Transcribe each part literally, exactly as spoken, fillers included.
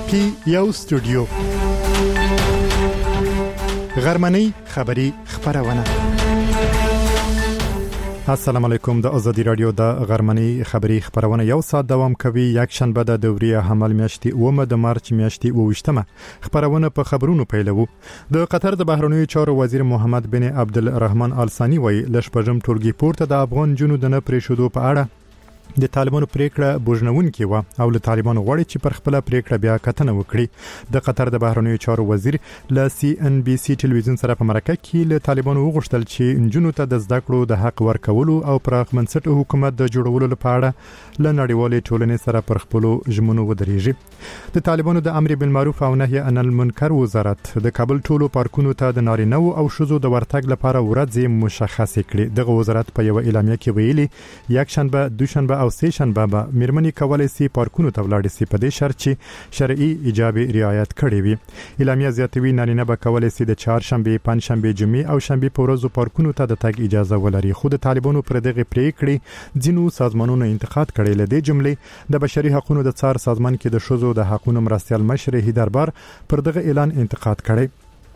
پی یو سټوډیو غرمنۍ خبری خبرونه. السلام علیکم. د ازادي رادیو د غرمنۍ خبری خبرونه یو ساعت دوام کوي. یک شنبه د دوریه حمل میاشتې اومه د مارچ میاشتې اوویشتمه خبرونه په خبرونو پیلوو. د قطر د بهرنیو چارو وزیر محمد بن عبدالرحمن آل ثانی وایي لشپږم ټولګي پورته د افغان جنو د نه پریښودو په اړه د طالبانو پریکړه بوجنونکې و او له طالبانو غواړي چې پر خپل پریکړه بیا کتنه وکړي. د قطر د بهرنیو چارو وزیر له سی ان بي سي ټلویزیون سره په مرکه کې له طالبانو وغوښتل چې انجونو ته د زده کړو د حق ورکولو او پراخ منسټ حکومت د جوړولو لپاره له نړیوالې ټولنې سره پر خپل ژمنو ودرېږي. د طالبانو د امر بالمعروف او نهي عن المنکر وزارت د کابل ټولو پارکونو ته د نارینه او شذو د ورتګ لپاره ورځ مشخصه کړې. دغه وزارت په یو اعلامیه کې ویلي یک شنبه دوشنبه او سه شنبه به میرمنې کولای شي پارکونو ته ولاړ شي په دې شرط چې شرعي ایجاب رعایت کړي وي. اعلامیه زیاتوي نارینه به کولای شي د چهارشنبه، پنځشنبه، جمعې او شنبه په ورځو پارکونو ته د تګ اجازه ولري. خو د طالبانو پر دغه پریکړې ځینو سازمانونو انتقاد کړي. لدې جملې د بشري حقوقو د څار سازمان کې د شذو د حقوقو مرستيال مشر هیدربار پر دغه اعلان انتقاد کړي.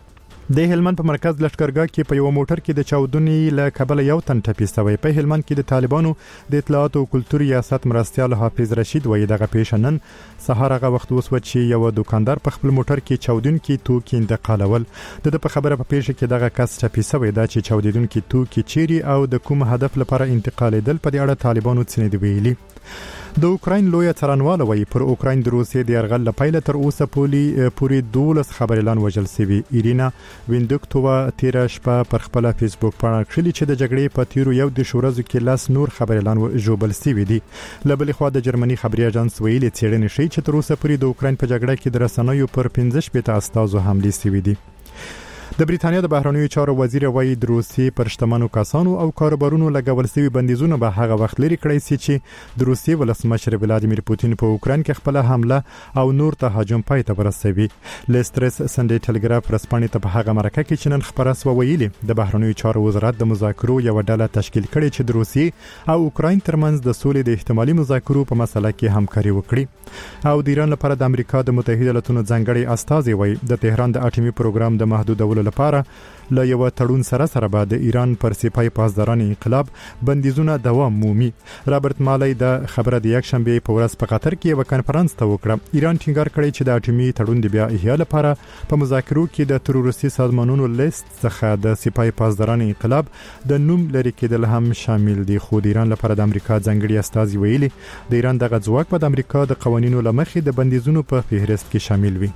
د هلمند په مرکز لشکرګاه کې په یو موټر کې د چاودنې له کبل یو تن ټپي شوی. په هلمند کې د طالبانو د اطلاعات او کلتور ریاست مرستيال حافظ رشید وایي دغه پیښنن سهار هغه وخت وسو چې یو دکاندار په خپل موټر کې چاودونکي توکي انتقالول. د په خبره په پیښه کې دغه کس ټپي شوی دا چې چاودونکي توکي چيري او د کوم هدف لپاره انتقالېدل په دې اړه طالبانو څه نه دی ویلي. د اوکراین لوی څارنوال وایي پر اوکراین د روسیې د يرغل لپاره تر اوسه پولی پوری دولس خبرلان وژل شوی. ایرینا ویندوکتووا تیر شپه پر خپل فیسبوک باندې کړي چې د جګړې په تیرو یو د شورزو کې لاس نور خبرلان جوړبل شوی دي. لبل خو د جرمني خبري اژانس ویلي څېړنې شي چې تر اوسه پوری د اوکراین په جګړه کې د رسنیو پر پنځه شپږ استازو حمله شوی دي. د بریتانیا د بهرنیو چارو وزیر وایي د روسي پر شتمنو کسانو او کاروبارونو لګول شوی بندیزونه به هغه وخت لري کړی سي چې د روسي ولسمشر ولادیمیر پوتین په اوکراین کې خپل حمله او نور تهاجم پای ته ورسوي. لسترس سنډي ټلګراف رسپانې ته په هغه مرکه کې چې نن خبره سو ویلي د بهرنیو چارو وزارت د مذاکرو یو ډله تشکیل کړي چې د روسي او اوکراین ترمنځ د سولې د احتمالي مذاکرو په مسله کې همکاري وکړي. او د ایران لپاره د امریکا د متحده ایالاتونو ځانګړي استازي وایي د تهران د اټومي پروګرام د محدودولو لپاره له یو تړون سره سره به د ایران پر سپای پاسداران انقلاب بندیزونه دوام مومي. رابرټ مالی د خبره د یک شنبه په ورځ په قطر کې یو کانفرنس ته وکړه. ایران ټینګار کړی چې د اټومي تړون د بیا احیا لپاره په مذاکرو کې د تروریستي سازمانونو لیست څخه د سپای پاسداران انقلاب د نوم لري کېدل هم شامل دي. خو د ایران لپاره د امریکا ځانګړي استازي ویلي د ایران دغه ځواک په امریکا د قوانینو لمخې د بندیزونو په فهرست کې شامل وي.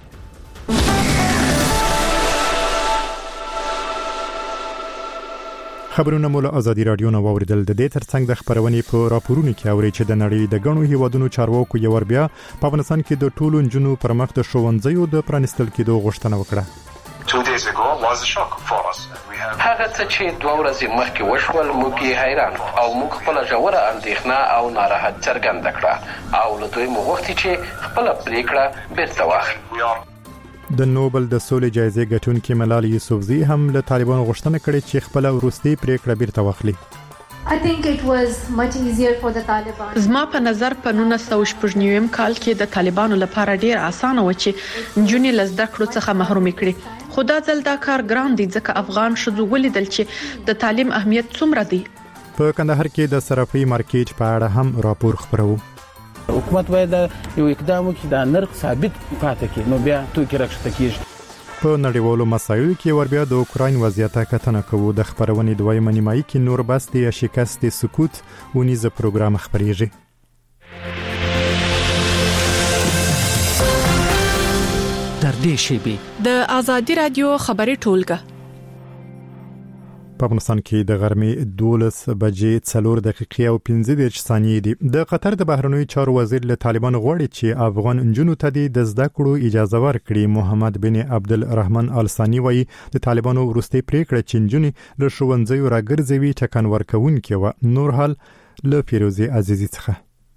خبرونه مولا ازادي رادیو نو اوریدل. د دې ترڅنګ د خبرونې په راپورونو کې اوري چې د نړۍ د غنو هیوادونو چارواکو یو ور بیا په افغانستان کې د ټولو جنونو پر مخ د ښوونځیو د پرانستل کېدو غوښتنه وکړه. Two days ago was a shock for us. هغه څه چې دوه ورځې مخکې وشول موږ یې حیران او موږ خپل ژوره اندېښنه او ناراحت څرګنده کړه او له دوی مو غوښتي چې خپل پریکړه بیرته واخلي. د نوبل د سولې جایزې ګټونکي ملال یوسفزي هم له طالبانو غوښتنه کړې چې خپل وروستي پریکړه بیرته واخلي. I think it was much easier for the Taliban. زما په نظر په نولس سوه شپږ نوي کال کې د طالبانو لپاره ډیر اسانه و چې نجونې له زده کړو څخه محروم کړي. خو دا ځل دا کار ګران دی ځکه افغان شذو ولیدل چې د تعلیم اهمیت څومره دی. په کندهار کې د صرافي مارکیټ په اړه هم راپور خبرو. حکومت باید یو اقدام وکړي د نرخ ثابت پاتې کړي نو بیا توکي راکښته کیږي. په نړیوالو مسایلو کې ور بیا د اوکراین وضعیت کتنه کوو. د خبرونې دویمه نیمایي کې نور بس د شکست سکوت ونیزه پروګرام خبريږي. در دې شیبه د ازادي رادیو خبري ټولګه په افغانستان کې د غرمې دولس بجې څلور دقیقې او پنځه دېرش ثانیې دي. د قطر د بهرنیو چارو وزیر له طالبانو غواړي چې افغان انجونو ته د زده کړو اجازه ورکړي. محمد بن عبدالرحمن آل ثانی وایي د طالبانو وروستي پریکړه چې انجونې له ښوونځیو راګرځوي ټکان ورکوونکې و. نور حال له فیروزي عزیزي څخه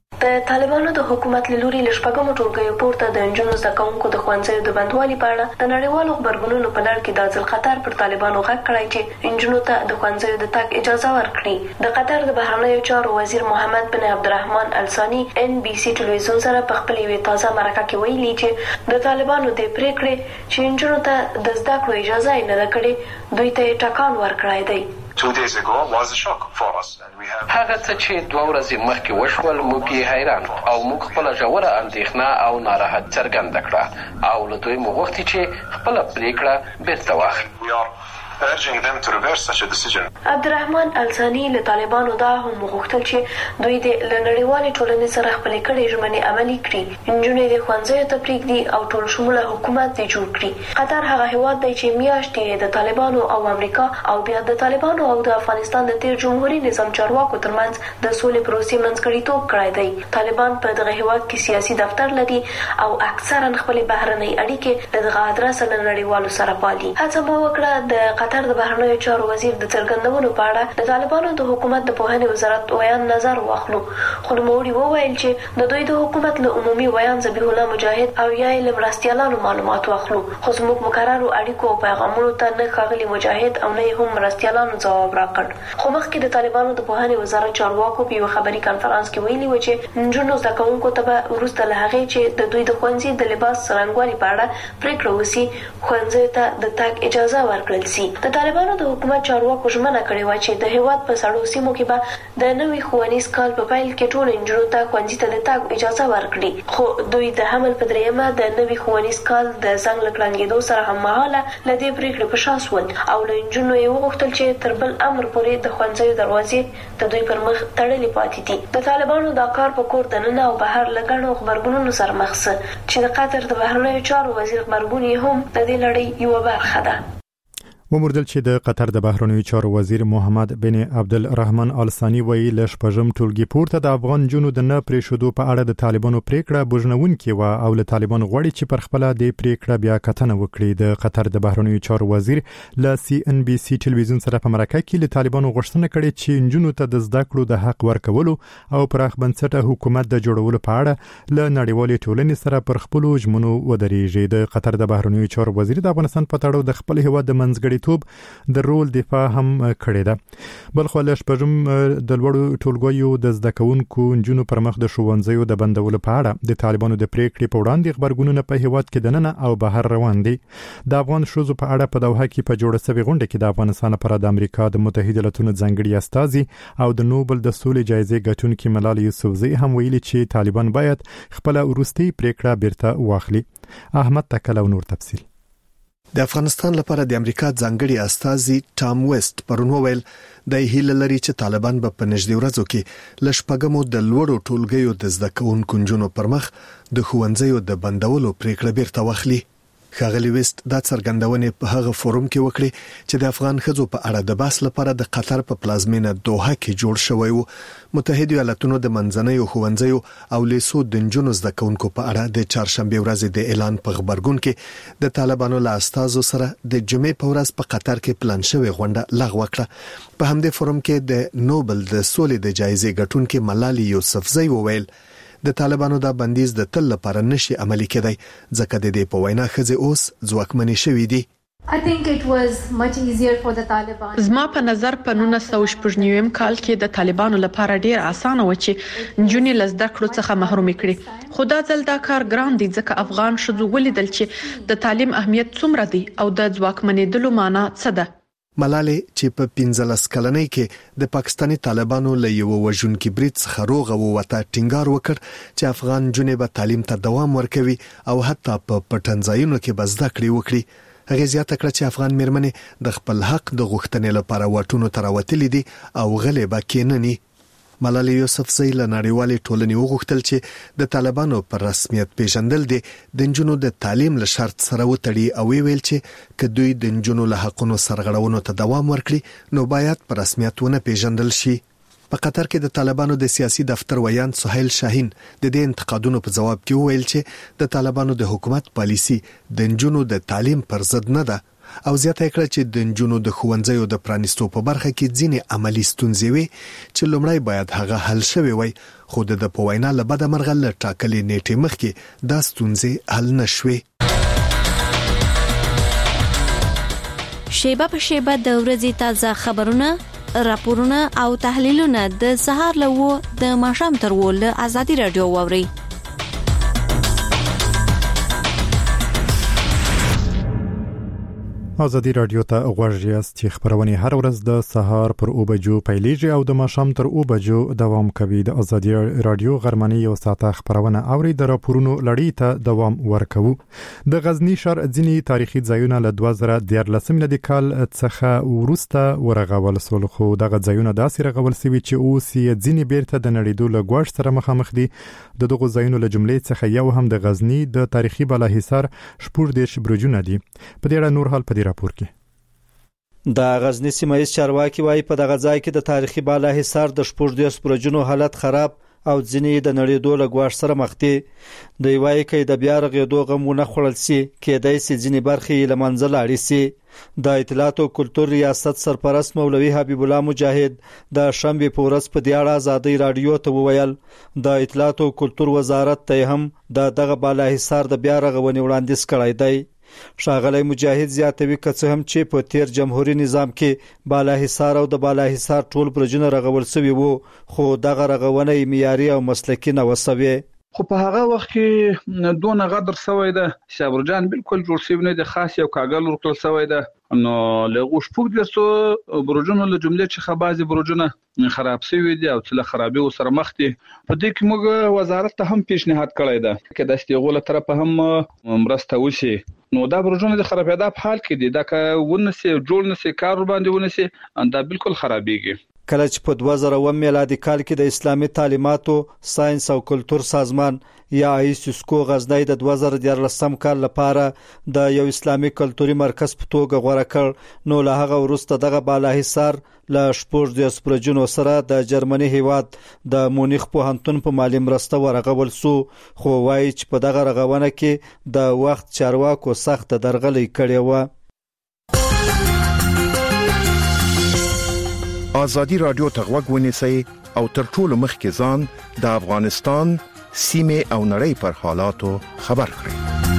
د طالبانو د حکومت له لوري له شپږمو ټولګیو پورته د نجونو زده کوونکو د ښوونځیو د بندوالي په اړه د نړیوالو خبرګونونو په لړ کې د ځل قطر پر طالبانو غږ کړی چې نجونو ته د ښوونځیو د تګ اجازه ورکړي. د قطر د بهرنیو چارو وزیر محمد بن عبدالرحمن الثاني ان بي سي ټلویزیون سره په خپل یوې تازه مرکه کې ویلي چې د طالبانو د پریکړې چې نجونو ته د زده کړو اجازه یې نه ده کړې دوی ته ټکان ورکړی دی. Two days ago was a shock for us and we have هغه څه چې دوه ورځې مخکې وشول موږ یې حیران او موږ خپل ژوره اندېښنه او ناراحت څرګنده کړه او له دوی مو غوښتي چې خپل پریکړه بیرته واخلي. we are urging them to reverse such a decision. عبدالرحمن الثاني له طالبانو دا هم غوښتل چې دوی د نړیوالې ټولنې سره خپل کړي ژمنې عملي کړي. نجونې د ښوونځیو ته پرېږدي او ټول شموله حکومت یې جوړ کړي. قطر هغه هیواد دی چې میاشتې د طالبانو او امریکا او بیا د طالبانو او د افغانستان د تیر جمهوریت نظام چارواکو ترمنځ د سولې پروسې منځګړیتوب کړی دی. طالبان په دغه هیواد کې سیاسي دفتر لري او اکثرا خپل بهرنۍ اړیکې د دغه ادرس له نړیوالو سره پالي. هڅه مو وکړه د قطر د بهرنیو چارو وزیر د څرګندونو په اړه د طالبانو د حکومت د پوهنې وزارت ویان نظر واخلو، خو نوموړي وویل چې د دوی د حکومت له عمومي ویان ذبیح الله مجاهد او یا له مرستیالانو معلومات واخلو، خو زموږ مقررو اړیکو او پیغامونو ته نه ښاغلي مجاهد او نه هم مرستیالانو ځواب راکړ. خو مخکې د طالبانو د پوهنې وزارت چارواکو په یو خبري کانفرنس کې ویلي و چې نجونو زده کوونکو ته به وروسته له هغې چې د دوی د ښوونځي د لباس څرنګوالي په اړه پریکړه وسي ښوونځیو ته د تګ اجازه ورکړل سي. د طالبانو د حکومت چارواکو ژمنه کړې وه چې د هیواد په سړو سیمو کې به د نوي ښوونیز کال په پیل کې ټولو نجونو ته ښوونځي ته د تګ اجازه ورکړي، خو دوی د حمل په دریمه د نوي ښوونیز کال د زنګ له کړنګېدو سره هممهاله له دې پرېکړې په شا شول او له نجونو یې وغوښتل چې تر بل امر پورې د ښوونځیو دروازې د دوی پر مخ تړلې پاتې دي. د طالبانو دا کار په کور دننه او بهر له ګڼو غبرګونونو سره مخ شه چې د قطر د بهرنیو چارو وزیر غبرګون یې هم د دې لړۍ یوه برخه ده. ومردل چې د قطر د بهرنیو چارو وزیر محمد بن عبدالرحمن الثاني ویلي له شپږم ټولګي پورته د افغان جنو د نه پریښودو په اړه د طالبانو پریکړه بوجنونکې و او له طالبانو غواړي چې پر خپل د پریکړه بیا کتنه وکړي. د قطر د بهرنیو چارو وزیر له سی ان بي سي ټلویزیون سره په مرکه کې له طالبانو غوښتنه کړې چې جنو ته د زده کړو د حق ورکولو او پراخ بنسټه حکومت د جوړولو په اړه له نړیوالې ټولنې سره پر خپل ژمنو ودرېږي. د قطر د بهرنیو چارو وزیر د افغانستان په تړاو د خپل هیواد د منځګړي توب د رول دفاع هم کړی ده. بل خو له شپږم د لوړو ټولګیو د زده کوونکو نجونو پر مخ د ښوونځیو د بندولو په اړه د طالبانو د پریکړې په وړاندې خبرګونونه په هیواد کې دننه او بهر روان دي. د افغان ښځو په اړه په دوحه کې په جوړه شوې غونډه کې د افغانستان لپاره د امریکا د متحده ایالاتونو ځانګړي استازي او د نوبل د سولې جایزې ګټونکي ملال یوسفزۍ هم ویلي چې طالبان باید خپل وروستي پریکړه بیرته واخلي. احمد تکل او نور تفصیل. د افغانستان لپاره د امریکا ځانګړي استازي ټام ویست پرون وویل د هیله لري چې طالبان به په نږدې ورځو کې له شپږمو د لوړو ټولګیو د زده کوونکو نجونو پر مخ د ښوونځیو د بندولو پریکړه بیرته واخلي. ښاغلي ویست دا څرګندونې په هغه فورم کې وکړي چې د افغان ښځو په اړه د بحث لپاره د قطر په پلازمینه دوحه کې جوړ شوی و. متحده ایالاتونو د منځنیو ښوونځیو او لیسو د نجونو زده کوونکو په اړه د چهارشنبه ورځې د اعلان په خبرګون کې د طالبانو له استازو سره د جمعې په ورځ په قطر کې پلان شوی غونډه لغوه کړه. په همدې فورم کې د نوبل د سولې د جایزې ګټونکي ملال یوسفزۍ وویل د طالبانو دا بندیز د تل لپاره نشي عملي کېدای ځکه د دې په وینا ښځې اوس ځواکمنې شوې دي. I think it was much easier for the Taliban. زما په نظر په نولس سوه شپږ نوي کال کې د طالبانو لپاره ډیر اسانه و چې نجونې له زده کړو څخه محروم کړي، خو دا ځل دا کار ګران دی ځکه افغان ښځو ولیدل چې د تعلیم اهمیت څومره دی او د ځواکمنېدلو معنی څه ده. ملالۍ چې په پنځلس کلنۍ کې د پاکستاني طالبانو له یو وژونکي برید څخه روغه ووته ټینګار وکړ چې افغان جنې به تعلیم ته دوام ورکوي او حتی په پټنځایونو کې به زده کړې وکړي. هغه زیاته کړه چې افغان مېرمنې د خپل حق د غوښتنې لپاره واټونو ته راوتلې دي او غلې به کېنني. ملالۍ یوسفزۍ له نړیوالې ټولنې وغوښتل چې د طالبانو پر رسمیت پیژندل دي د نجونو د تعلیم له شرط سره وتړي او ویل چې که دوی د نجونو له حقونو سرغړونو ته دوام ورکړي نو باید پر رسمیت ونه پیژندل شي. په قطر کې د طالبانو د سیاسي دفتر ویان سهیل شاهین د دې انتقادونو په جواب کې وویل چې د طالبانو د حکومت پالیسی د نجونو د تعلیم پر ضد نه ده او زیاته کړه چې د نجونو د ښوونځیو د پرانیستو په برخه کې ځینې عملی ستونزې وي چې لومړی باید هغه حل شوي وي، خو د په وینا له بده مرغه له ټاکلې نیټې مخکې دا ستونزې حل نشوي. شیبه په شیبه د ورځې تازه خبرونه، راپورونه او تحلیلونه د سهار له و د ماښام تر و له ازادي رادیو واوري. ازادي رادیو ته غوږ یاست چې خبرونه هر ورځ د سهار پر او بجو پیلېږي او د ماښام تر او بجو دوام کوي. د ازادي رادیو غرمنۍ یو ساعته خبرونه اوري د راپورونو لړۍ ته دوام ورکوي. د غزنی ښار ځینی تاریخي ځایونه له دوه زره دیارلسم د کال څخه ورسته ورغول سول، خو دغه ځایونه داسې رغول سوي چې اوس یې ځینی بیرته د نړیدو له ګواښ سره مخامخ دي. د دغه ځایونو له جملې څخه یو هم د غزنی د تاریخي بالاحصار شپږ دیرش برجونه دي. په دې اړه نور حال په راپور کې د غزنی سیمایي چارواکي وايي په دغه ځای کې د تاریخي بالاحصار د شپږ دیرش برجونو حالت خراب او ځینې د نړیدو له ګواښ سره مخ دي. دوی وايي چې د بیا رغېدو غمونه خوړل سي کېدای سي ځینې برخې له منځه لاړې سي. د اطلاعات او کلتور ریاست سرپرست مولوي حبیب الله مجاهد د شنبه په ورځ په دې اړه ازادي رادیو ته وویل د اطلاعات او کلتور وزارت ته هم د دغه بالاحصار د بیا رغونې وړاندیز کړی دی. ښاغلی مجاهد زیاتوي که څه هم چې په تیر جمهوریت نظام کې بالاحصار او د بالاحصار ټول برجونه رغول شوي وو، خو دغه رغونه معیاري او مسلکي نه وسوي. خو په هغه وخت کې دونه غدر سوی ده چې برجان بالکل جوړ شوی نه دي، خاص یو کاغل ورکل سوی ده. نو له غوښپوک د سو برجونو له جملې چې خبازي برجونه خراب شوی دي او چې له خرابي سره مخ دي. په دې کې موږ وزارت ته هم پیشنهاد کړی ده چې د استغول طرف هم مرسته وشي. نو دا برجونه د خرابېدا په حال کې دي، دا که ونسي جوړ نسي کار باندې ونسي دا بالکل خرابېږي. کله چې په دوه زره اووه میلادي کال کې د اسلامي تعلیماتو ساينس او کلتور سازمان یا ایسوسکو غزنی د دوه زره دیارلسم کال لپاره د یو اسلامي کلتوري مرکز په توګه غوړه کړ، نو له هغه وروسته دغه بالاحصار له شپږ دیرش برجونو سره د جرمني هیواد د مونیخ پوهنتون په مالي مرسته ورغول سو، خو وايي چې په دغه رغونه کې د وخت چارواکو سخت درغلي کړې و. ازادي رادیو ته غوږ ونیسئ او تر ټولو مخکې ځان د افغانستان سیمه او نړۍ پر حالاتو خبر کړئ.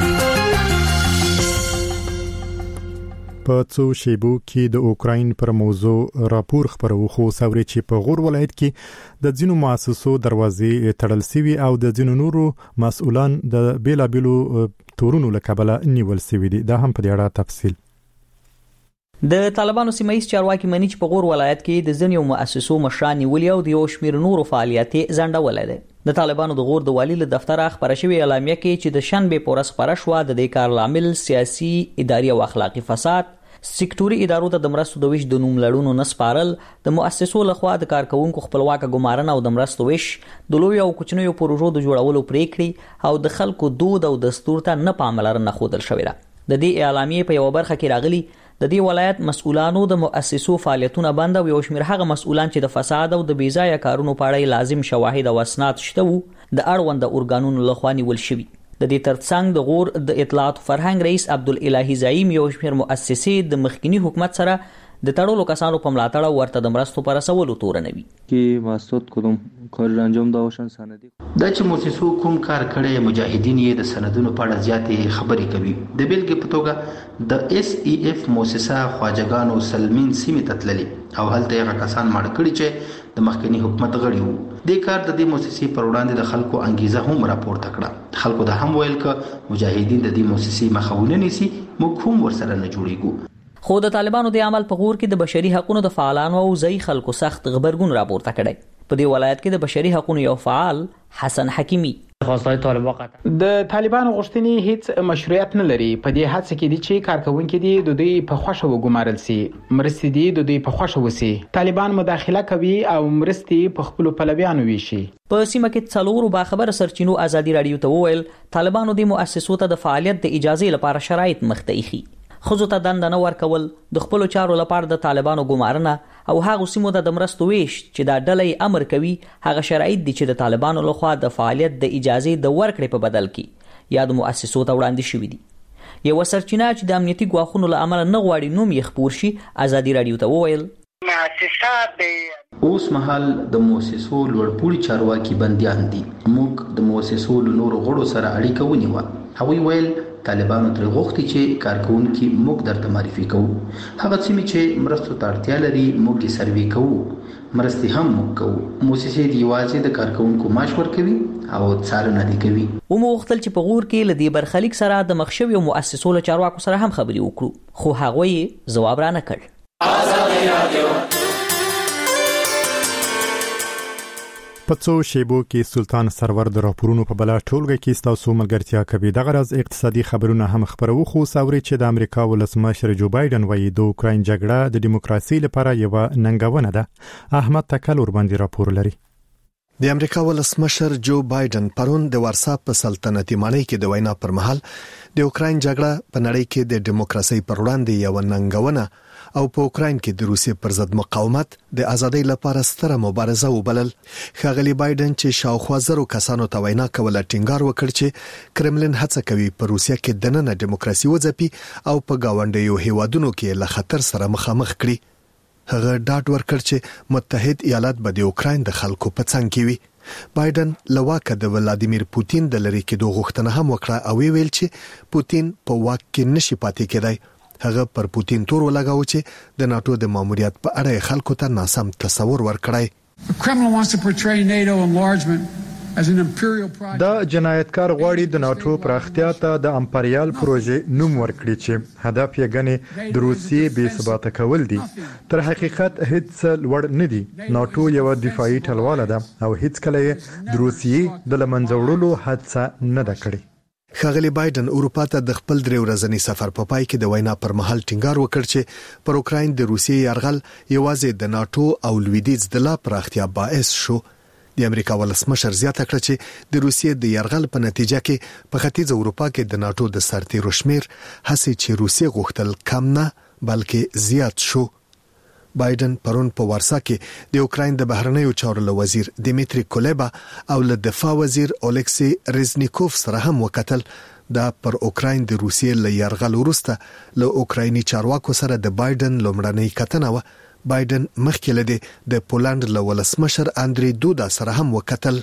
په څو شیبو کې د اوکراین پر موضوع راپور خبرو، خو سوري چې په غور ولایت کې د ځینو مؤسسو دروازې تړل سوي او د ځینو نورو مسؤلان د بیلابیلو تورونو له کبله نیول سوي دي. دا هم په دې اړه تفصیل. د طالبانو سیمایي چارواکي منی چې په غور ولایت کې د ځینو مؤسسو مشران نیولي او د یو شمېر نورو فعالیتي ځنډولې ده. د طالبانو د غور د والی له دفتره خبره شوې اعلامیه کې چې د شنبه په ورځ خبره شوه د دې کار لامل سیاسي، اداري او اخلاقی فساد، سکتوري ادارو ته د مرستو د ویش د نوم لړونو نسپارل، د مؤسسو لخوا د کارکونکو خپلواک ګمارنه او د مرستو ویش، د لوی او کوچنیو پروژو د جوړولو پریکړې او د خلکو دود او دستور ته نه پاملرنه خودل شوې ده. د دې اعلامیې په یو برخه کې راغلي د دې ولایت مسؤلانو د مؤسسو فعالیتونه بند او یو شمېر هغه مسؤلان چې د فساد او د بیځایه کارونو په اړه لازم شواهد او اسناد شته وو د اړوند ارګانونو لخوا نیول شوي. د دې ترڅنګ د غور د اطلاعات فرهنګ رئیس عبدالالهی زعیم یو شمېر مؤسسې د مخکنی حکومت سره د تړلو کسانو په ملاتړ ورته د مرستو پر رسولو تورنوي. کې مقصد کوم کار انجام دا وشن سندي دا چې مؤسسو کوم کار کړي مجاهدین یې د سندونو په اړه زیاتې خبرې کوي. د بیلګې په توګه د اس ای اف مؤسسه خواجګانو سلمین سیمه تتللی او هلته هغه کسان مړ کړي چې د مخکنی حکومت غړي وو. د کار د دې مؤسسې پر وړاندې د خلکو انګیزه هم راپورته کړه. خلکو د هم ویل ک مجاهدین د دې مؤسسې مخاونه نيسي، موږ هم ورسره نه جوړیږو. خو د طالبانو د عمل په غور کې د بشري حقوقو د فعالانو او ځای خلکو سخت غبرګون راپورته کړي. په دې ولایت کې د بشري حقوقو یو فعال حسن حکیمی خواستای طالبان د طالبانو غوښتنې هیڅ مشروعیت نه لري. په دې هڅه کې دي چې کارکونکو دي د دوی په خوښه وګمارل سي، مرستې دي د دوی په خوښه وسی، طالبان مداخله کوي او مرستې په خپل پلویانو ویشي. په سیمه کې څلورو باخبر سرچینو ازادي رادیو ته وویل طالبانو د مؤسسو ته د فعالیت د اجازه لپاره شرایط مختئخي، خزو ته دند نه ورکول، د خپل چارو لپاره د طالبانو ګمارنه او هغه سیمو د مرستو ویش چې دا ډلې امر کوي هغه شرایط دي چې د طالبانو لخوا د فعالیت د اجازه د ورکړې په بدل کې یا د مؤسسو ته وړاندې شوې دي. یو سرچینه چې د امنیتي ګواښونو له امله نه غواړي نوم یې خپور شي ازادي رادیو ته وویل اوس مهال د موسسو لوړپوړي چارواکي بنديان دي. موږ د موسسو له نورو غړو سره اړیکه ونیوه. هغوی ویل طالبانو تر غوښتي چې کارکونکي موږ درته معرفي کوو. هغه سیمې چې مرستو ته اړتیا لري موږ یې سروې کوو. مرستې هم موږ کوو. موسسې د یوازې د کارکونکو معاش ورکوي او څارنه دې کوي. ومو غوښتل چې په غور کې له دې برخلیک سره د مخ شویو مؤسسو له چارواکو سره هم خبرې وکړو، خو هغوی ځواب را نه کړ. په څو شیبو کې سلطان سرور د راپورونو په بلا ټولګه کې ستاسو ملګرتیا کوي. د غرض اقتصادي خبرونه هم خبرو خو ساوري چې د امریکا ولسمشر جو بایدن وایي د اوکراین جګړه د دیموکراسي لپاره یو ننګونه ده. احمد تکل ور باندې راپور لري. د امریکا ولسمشر جو بایدن پرون د وارسا په سلطنتي ماڼۍ کې د وینا پر مهال د اوکراین جګړه په نړۍ کې د دیموکراسي پر وړاندې یو ننګونه او په اوکراین کې د روسیې پر ضد مقاومت د ازادۍ لپاره ستره مبارزه وبلل. ښاغلي بایدن چې شاوخوا زرو کسانو ته وینا کوله ټینګار وکړ چې کرملین هڅه کوي په روسیه کې دننه دیموکراسي وځپي او په گاونډیو هیوادونو کې له خطر سره مخامخ کړي. هغه ډاډ ورکړ چې متحد ایالات به د اوکراین د خلکو په څنګ کې وي. بایدن لواکه د ولادیمیر پوتین د لری کېدو غوښتنه هم وکړه او ویل چې پوتین په واک کې نشي پاتې کېدای. هغه پر پوتین تور ولګاو چې د ناتو د ماموریت په اړه خلکو ته ناسم تصور ورکړای. دا جنایتکار غواړي د ناتو پراختیا ته د امپریال پروژې نوم ورکړي چې هدف یې غني د روسیې بې ثباته کول دي. تر حقیقت هیڅ لوړ نه دي. ناتو یو دفاعي ټلواله ده او هیڅ کله د روسیې د لمنځه وړلو هڅه نه ده کړې. ښاغلي بایدن اروپا ته د خپل درې ورځني سفر په پای کې د وینا پر مهال ټینګار وکړ چې پر اوکراین د روسیې یرغل یوازې د ناتو او لویدیځ د لا پراختیا باعث شو. د امریکا ولسمشر زیاته کړ چې د روسیې د یرغل په نتیجه کې په ختیځ اروپا کې د ناتو د سرتیرو شمیر هڅې چې روسیې غوښتل کم نه بلکې زیات شو. بایدن پرون په وارسا کې د اوکراین د بهرنیو چارو وزیر دیمیتری کولبا او له دفاع وزیر اولکسی ریزنیکوف سره هم وکتل. دا پر اوکراین د روسیې له یرغل وروسته له اوکرایني چارواکو سره د بایدن لومړنۍ کتنه و. بایدن مخکې له د پولند له ولسمشر اندری دودا سره هم وکتل.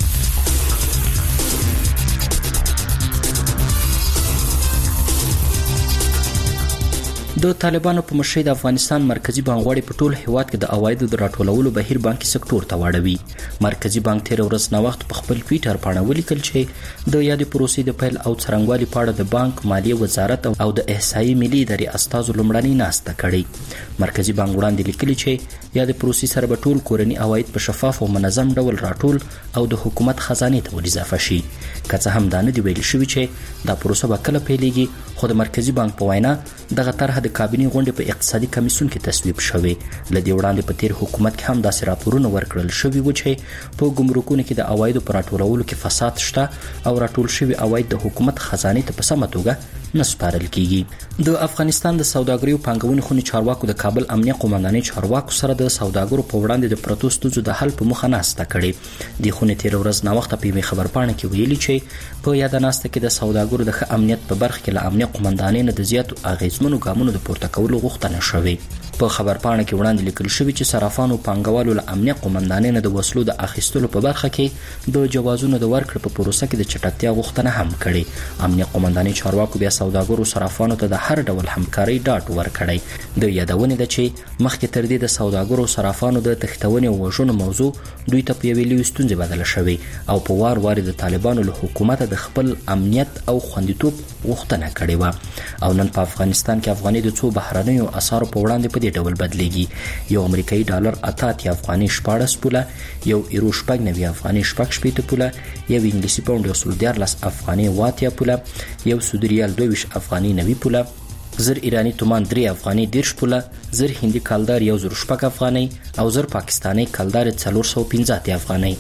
د طالبانو په مشرۍ د افغانستان مرکزی بانک غواړي په ټول هیواد کې د عوایدو د راټولولو بهیر بانکي سکتور ته واړوي. مرکزی بانک تیر ورځ نو وخت په خپل ټوئیټر باندې ولیکل چې د یادې پروسې د پیل او څرنګوالي په اړه د بانک مالیه وزارت او د احصایي ملي ادارې استازو لومړنۍ ناسته کړې. مرکزی بانک وړاندې لیکلي چې یادې پروسې سره به ټول کورني عواید په شفاف او منظم ډول راټول او د حکومت خزانه ته ور شي. که څه هم دا نه دی ویل شوی چې دا پروسه به کله پیلېږي، خو د مرکزی بانک په وینا دغه طرح د کابینې غونډې په اقتصادي کمیسیون کې تصویب شوی. لدې وړاندې په تیر حکومت کې هم داسې راپورونه ورکړل شوی و چې په ګمرکونو کې د عوایدو پر راټولولو کې فساد شته او راټول شوی عواید د حکومت خزانه ته په سمه توګه نسپارل کیږي. د افغانستان د سوداګریو پانګونې خونې چارواکو د کابل امنیه قومندانۍ چارواکو سره د سوداګرو په وړاندې د پروتو ستونزو د حل په موخه ناسته کړې. د خونې تیر ورځ نا وخت په خبرپاڼه کې ویلي چې په یاد ناسته کې د سوداګرو د ښه امنیت په برخه کې له امنیه قومندانۍ نه د زیاتو اغیزمنو ګامونو د پورته کولو غوښتنه شوې. په خبرپاڼه کې وړاندې لیکل شوی چې صرافانو پانګوالو له امنیه قومندانۍ نه د وسلو د اخیستلو په برخه کې د جوازونو د ورکړې په پروسه کې د چټکتیا غوښتنه هم کړې. امنیه قومندانۍ چارواکو بیا سوداګرو صرافانو ته د هر ډول همکارۍ ډاډ ورکړی. د یادونه ده چې مخکې تر دې د سوداګرو صرافانو د تښتونې او وژنو موضوع دوی ته په یوې لویې ستونزې بدله شوې او په وار وار د طالبانو له حکومت د خپل امنیت او خوندیتوب غوښتنه کړې و. او نن په افغانستان کې افغاني د څو بهرنیو اسعارو په وړاندې په دې ډول بدلیږي. یو امریکایي ډالر اته اتیا افغاني شپاړس پوله، یو یورو شپږ نوي افغاني شپږ شپېته پوله، یو انګلیسي پاونډ یو سل دیارلس افغاني اوه اتیا پوله، یو سعودي ریال دوه ویشت افغاني نوي پوله، زر ایرانی تومان درې افغاني دیرش پوله، زر هندي کلدار یو زر شپږ افغاني او زر پاکستاني کلدار څلور سوه پنځه اتیا افغاني.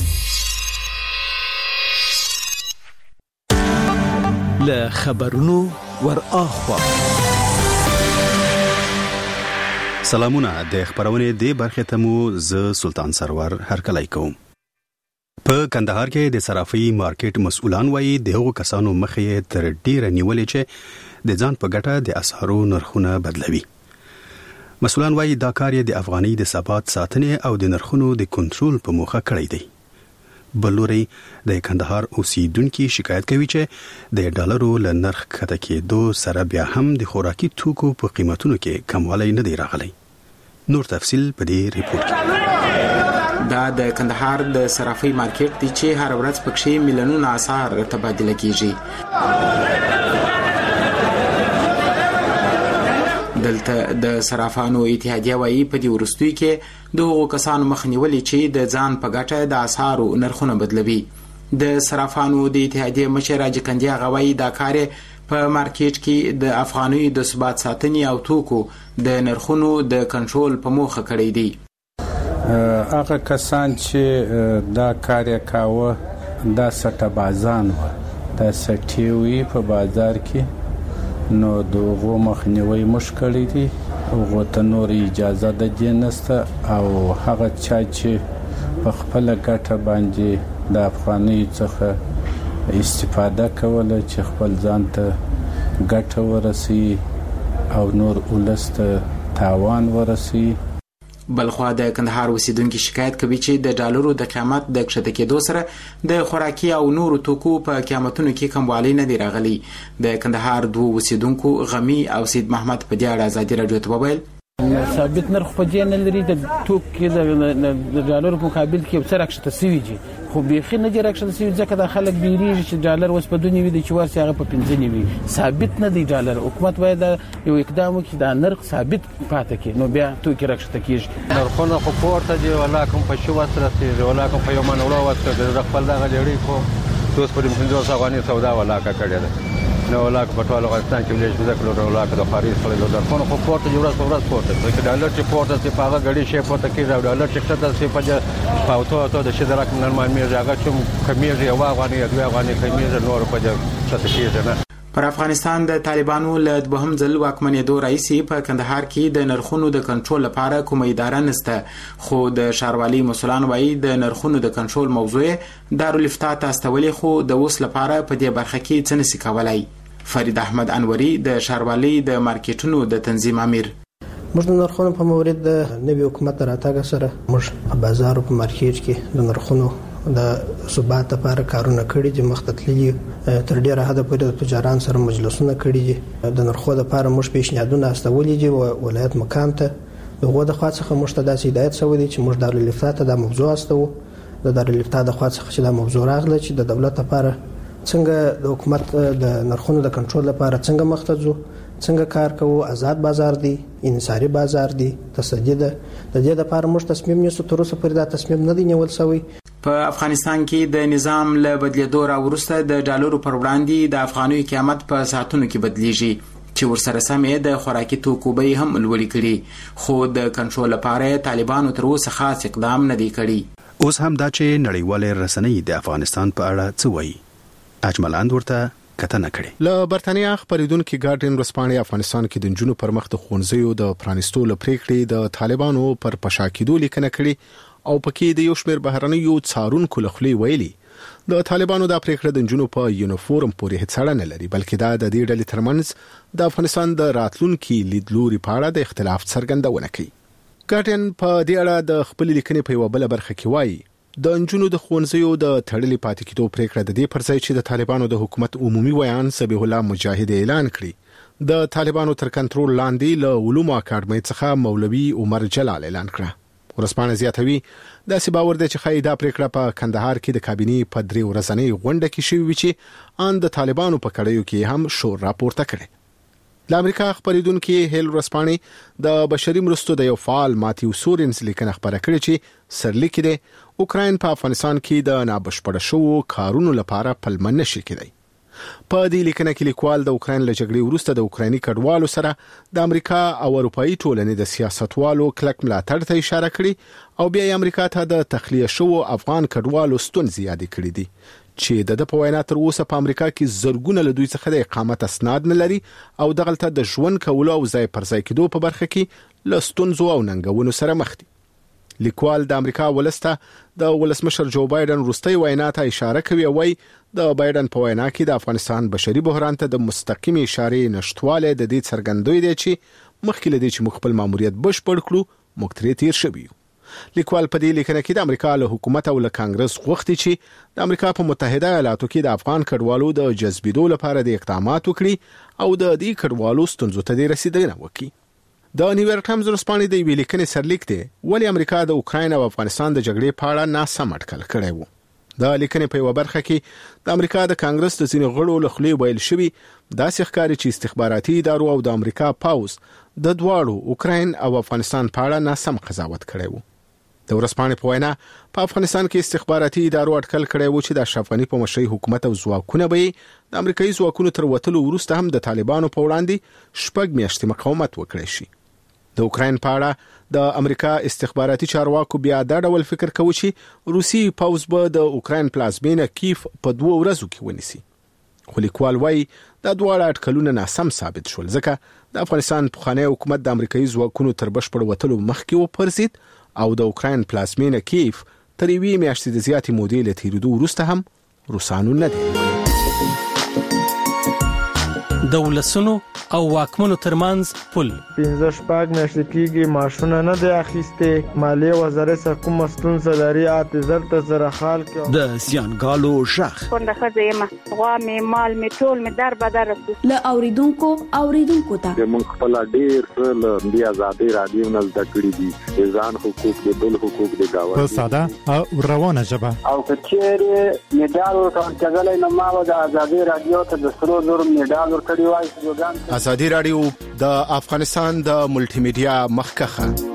له خبرونو ور اخوا سلامونه. د خبرونه دی برخه ته مو ز سلطان سرور هرکلی کوم. په کندهار کې د صرافي مارکیټ مسؤلان وایي د هغو کسانو مخې تر ډیره نیولې چې د ځان په ګټه د اسعارو نرخونه بدلوي. مسؤلان وایي دا کار یې د افغانۍ د ثبات ساتنې او د نرخونو د کنټرول په موخه کړی دی. بلوري د کندهار اوسیدونکو شکایت کوي چې د ډالرو له نرخ کته کېدو سره بیا هم د خوراکي توکو په قیمتونو کې کموالی نه دی راغلی. نور تفصیل په دې ریپورت کې. دا د کندهار د صرافي مارکیټ دی چې هر ورځ پکې میلیونونه اسعار تبادله کیږي. دلته د صرافانو اتحادیه وایي په دې وروستیو کې د هغو کسانو مخ نیولې چې د ځان په ګټه د اسعارو نرخونه بدلوي. د صرافانو د اتحادیه مشر راجي کندیا غوي دا کار په مارکیټ کې د افغانۍ د ثبات ساتنې او توکو د نرخونو د کنټرول په موخه کړی دی. هغه کسان چې دا کار کاوه دا سټه بازان و دا سټي وی په بازار کې نو دغه مخنیوي مشکل دي او ته نور اجازه د جنسته او هغه چا چې په خپل ګټه باندې د افغانۍ څخه استفاده کوله چې خپل ځان ته ګټه ورسي او نور ولسته تاوان ورسي. بلخوا د کندهار اوسیدونکو شکایت کوي چې د ډالرو د قیمت د کښته کېدو سره د خوراکي او نورو توکو په قیمتونو کې کموالی نه دی راغلی. د کندهار دوه اوسیدونکو غمی او سید محمد په دې اړه ازادي رادیو ته وویل ثابت نرخ په دې نه لري د توکو د ډالر په مقابل کې څه راکښته سوي دي خو بيخي نه دی راکښته سوي ځکه د خلک بیریږي چې ډالر اوس په دونی وي د چې ورسې هغه په پنځه نیوي ثابت نه دی ډالر. حکومت باید یو اقدام وکړي د نرخ ثابت پاتې کړي نو بیا توکي راکښته کیږي. نرخونه خو پورته دي ولا کوم په شو وسره دي ولا کوم په یو منوړو وسره د خپل دغه لړۍ کو توس په پنځه افغاني سودا ولا کا کړی ده نو ولا په ټول افغانستان کې ولې ځکه کلو ولا د خارج خلک نرخونه خو پورته جوړه پورته پورته چې ډالر چې پورته چې پاغه غړي شي پورته کې دا ډالر چې څه د په پاوتو ته د شي درک نرمال میږي هغه چې کمیږي او افغاني دوه افغاني کمیږي نور په څه کېږي نه. پر افغانستان د طالبانو له دوهم ځل واکمنېدو راځي په کندهار کې د نرخونو د کنټرول لپاره کومه اداره نشته خو د شاروالي مسولان وایي د نرخونو د کنټرول موضوع دارالفتاح ته استولې خو د اوس لپاره په دې برخه کې څه نشي کولای. فرید احمد انوري د شاروالي د مارکیټونو د تنظیم امیر موږ د نرخونو په مورید د نوي حکومت راتګ سره موږ په بازار او په مارکیټ کې د نرخونو د ثبات لپاره کارونه کړي دي مختلفي تر ډیره حد پورې د تجاران سره مجلسونه کړي دي د نرخونو لپاره موږ پیشنهادونه استولې دي او ولایت مقام ته دغه د خاصه څخه موږ ته د هدایت سوي دي چې موږ دارالفتاح ته د موضوع استو د دارالفتاح د خاصه څخه چې د موضوع راغله چې د دولت لپاره څنګه د حکومت د نرخونو د کنټرول لپاره څنګه مختزو څنګه کار کوو آزاد بازار دی انحصاري بازار دی تصدیه ده د دې لپاره موږ تصمیم نیسو تر اوسه پرې دا تصمیم نه دی نیول شوی. په افغانستان کې د نظام له بدلیدو راوروسته د ډالرو پر وړاندې د افغانۍ قیمت په ساعتونو کې بدلیږي چې ورسره سمې د خوراکي توکو بیې هم لوړې کړي خو د کنټرول لپاره طالبانو تر اوسه خاص اقدام نه دی کړی. اوس هم دا چې نړیوال رسنۍ د افغانستان په اړه څه وایي اجملاند ورته کتنه کړي. له برتانیا خبرېدونکو ګارډین رسپانې افغانستان کې د جنونو پر مخ د خونځیو د پرانستو لپریکړې د طالبانو پر پشاکیدو لیکنه کړي او پکې د یو شمېر بهرنیو څارونکو لخوا ویلي د طالبانو د پریکړه د جنونو په یونیفورم پورې هیڅ اړه نه لري بلکې دا د دې ډلې ترمنځ د افغانستان د راتلونکو لیدلوري په اړه د اختلاف څرګندونه کوي. ګارډین په دې اړه د خپل لیکنې په یو بل برخه کې وایي د انجونو د خونځیو د تړلې پاتې کېدو پریکړه د دې پر ځای چې د طالبانو د حکومت عمومي ویان سبیح الله مجاهد اعلان کړی د طالبانو تر کنټرول لاندې له علومو اکاډمۍ څخه مولوي عمر جلال اعلان کړ. ورسپانه زیاتوي د سی باور د چې خایدا پریکړه په کندهار کې د کابینې په درې ورځنۍ غونډه کې شوې چې ان د طالبانو په کړیو کې هم شور راپورته کړي. د امریکا خبرېدونکو هیل رسپانه د بشري مرستو د یو فعال ماتیو سورنز لیکنه خبره کړې چې سرلیک دی اوکراین په افغانستان کې د نابشپړ شوو کارونو لپاره پلمن نشي کېدی. په دې لیکنه کې لیکوال د اوکراین له جګړې وروسته د اوکرایني کډوالو سره د امریکا او اروپאי ټولنې د سیاستوالو کلک ملاتړ ته اشاره کړې او بیا امریکا ته د تخلیه شوو افغان کډوالو ستونزې یاد کړې دي چې د په وینا تر اوسه په امریکا کې زرګونه له دوی څخه د اقامت اسناد نه لري او دغلته د ژوند کولو او ځای پر ځای کېدو په برخه کې له ستونزو او ننګونو سره مخ دي. لیکوال د امریکا ولسته د ولسمشر جو بایدن وروستۍ وینا ته اشاره کوي او وايي د بایدن په وینا کې د افغانستان بشري بحران ته د مستقیم اشارې نشټواله د دې څرګندوي دی چې مخکې لدی چې مخ خپل ماموریت بشپړ کړو موږ ترې تیر شوی یو. لیکوال په دې لیکنه کې د امریکا له حکومت او له کانګرس غوښتي چې د امریکا په متحده ایالاتو کې د افغان کډوالو د جذبېدو لپاره د اقدامات وکړي او د دې کډوالو ستونزو ته د رسیدنه وکړي. د نیویارک ټایمز ورسپانې د ویلي کني سرلیک دی ولی امریکا د اوکراین او افغانستان د جګړې په اړه ناسم اټکل کړی وو. د لیکنې په یو برخه کې د امریکا د کانګرس د ځینې غړو له خولې ویل شوی داسې ښکاري چې استخباراتي ادارو او د امریکا پاوز د دواړو اوکراین او افغانستان په اړه ناسم قضاوت کړی وو. د ورسپانې په وینا په افغانستان کې استخباراتي ادارو اټکل کړی وو چې د اشرف غني په مشرۍ حکومت او ځواکونه به د امریکایي ځواکونو تر وتلو وروسته هم د طالبانو په وړاندې شپږ میاشتې مقاومت وکړي شي. د اوکراین په اړه د امریکا استخباراتي چارواکو بیا دا ډول فکر کوي چې روسي پاوز به د اوکراین پلازمینه کیف په دوه ورځو کې ونیسي. خو لیکوال وايي دا دواړه اټکلونه ناسم ثابت شول ځکه د افغانستان پخوانی حکومت د امریکایي ځواکونو تر بشپړ وتلو مخکې وپرځید او د اوکراین پلازمینه کیف تر یوې میاشتې د زیاتې مودې له تیریدو وروسته هم روسانو نه دی. د ولسونو او واکمنو ترمنځ پل پنځه شپږ میاشتې کېږي معاشونه نه دی اخیستې. مالیې وزارت سره کومه ستونزه لري اته زر ته زره خال کې د زیانګالو ژغ څنګه ښځه یم غوا مې مال مې ټول مې در بدر رسو له اوریدونکو اوریدونکو ته موږ خپل ډیر څه له دې آزادۍ رادیو نه زده کړي دي ځان حقوق د بل حقوق د گاونډي په ساده او روانه ژبه او کچېره میډال ورکړل کېدل نو ما د آزادۍ رادیو ته د سرو زر میډال ورکړی وای. ازادي رادیو د افغانستان د ملټي میډیا مخکخه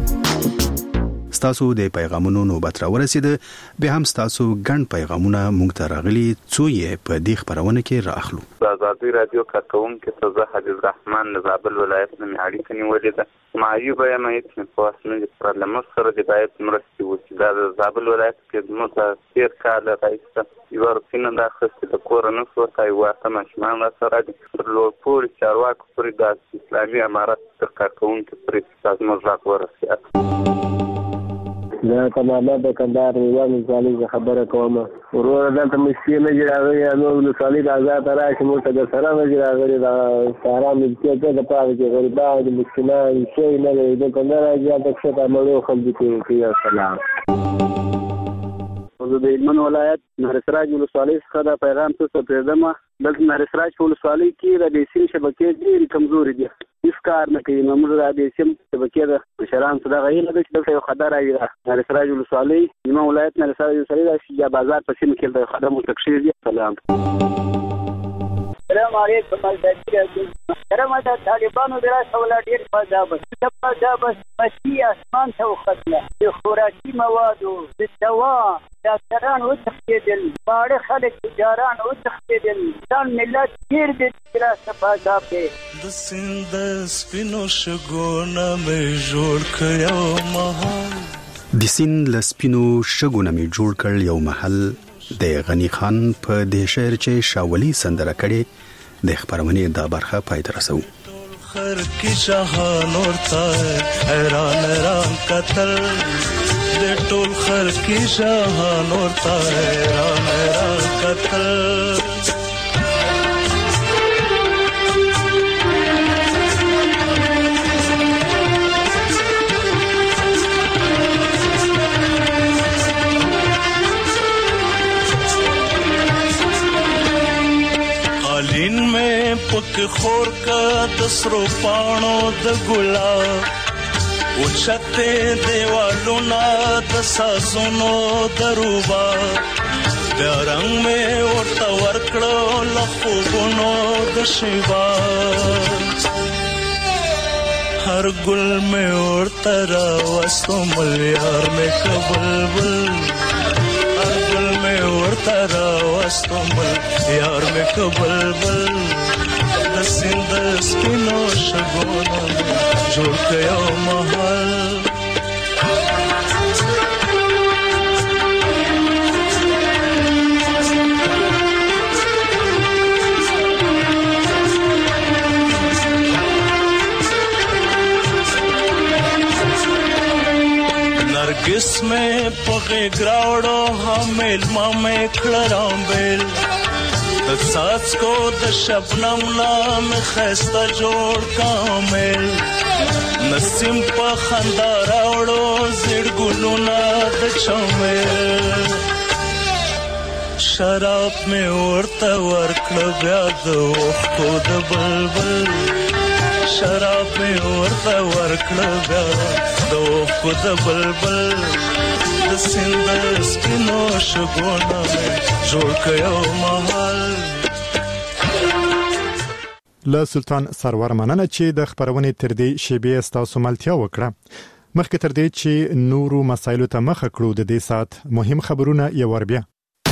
ستاسو د پیغامونو نوبت را ورسید. به هم ستاسو ګڼ پیغامونه مونږ ته راغلي څو یې په دې خبرونه کې راخلو. د ازادي رادیو کارکونکو ته زه حبیب الرحمن د زابل ولایت نه اړیکه نیولې ده. معیوب یم چې په اسنه د پارلمان سره د باید مرستې وکړي. د زابل ولایت کې موږ تیر کال راځي یو ورسینه د خصوصي د کورونو څخه یو اتم شمال سره د لوپور چارواکو پرې د اسلامي امارات تر کارکونکو پرې تاسو موږ ورسېږو. دا تمامه د کندهار نیوان ځالي خبره کوم ورور دلته مشکل نه راغلی نو ولسالي د آزاد راشي موږ ته سره نه راغلی دا سارا ملکیت د پاره کې غریبان د مسکینان شي نه د کندهار راځي د څه عملو خلکو کې السلام. د هلمند ولایت نهرسراج ولسوالۍ څخه دا پیغام څه پرېږدم. دلته نهرسراج په ولسوالۍ کې د ډیسین شبکې ډېرې کمزورې دي هیڅ کار نه کوي. نو موږ د ډیسین شبکې د مشرانو څخه دغه هیله ده چې دلته یو خدای راوي. نهرسراج ولسوالۍ هلمند ولایت نهرسراج ولسوالۍ د شیجا بازار په سیمه کې د خدمت متکشیر دي. سلام السلام علیکم کرم د طالبانو دراسه ولا ډیر فاجابه فاجابه ماشي اسمان ته وختله د خوراکي موادو د دوا ډاکټران او تخدیدل باړه خلک تجاران او تخدیدل ځان ملت ډیر د دراسه فاجابه د سند سپینو شګونه مې جوړ کړو محل د سند لسپینو شګونه مې جوړ کړ یو محل. د غنی خان په دې شعر چې شاولي سندره کړي د خبرونه د برخه پای ته رسو. خر کی شاهان ورته حیران حیران قتل د ټول خر کی شاهان ورته حیران حیران قتل. قالین میں پک خور کا دسرو پانو د ګلاب اوچته دیوالو نا د سازونو دروبا د رنگ میں ورته ورکړو لخوبونو د شیوا هر ګل میں ورته را وستو ملیار میں کبلبل هر ګل میں ورته را وستو مل یار میں کبلبل د سند سپینو شګونو جوړ کړو محل. ګراوړو حامل ما مې کړه رامبل د څاڅکو د شبنم نام خسته جوړ کامل نسیم په خندا راوړو زړ ګلونه د چمل شراب مې ورته ورکړه بیا د اوښکو د بلبل شراب مې ورته ورکړه بیا د اوښکو د بلبل د سیند سپینو شګونه مې جوړ کړو محل له سلطان سرور مننه چې د خبرونې تر دې شیبې ستاسو ملتیا وکړه مخکې تر دې چې نورو مسایلو ته مخه کړو د دې سات مهم خبرونه یو ور بیا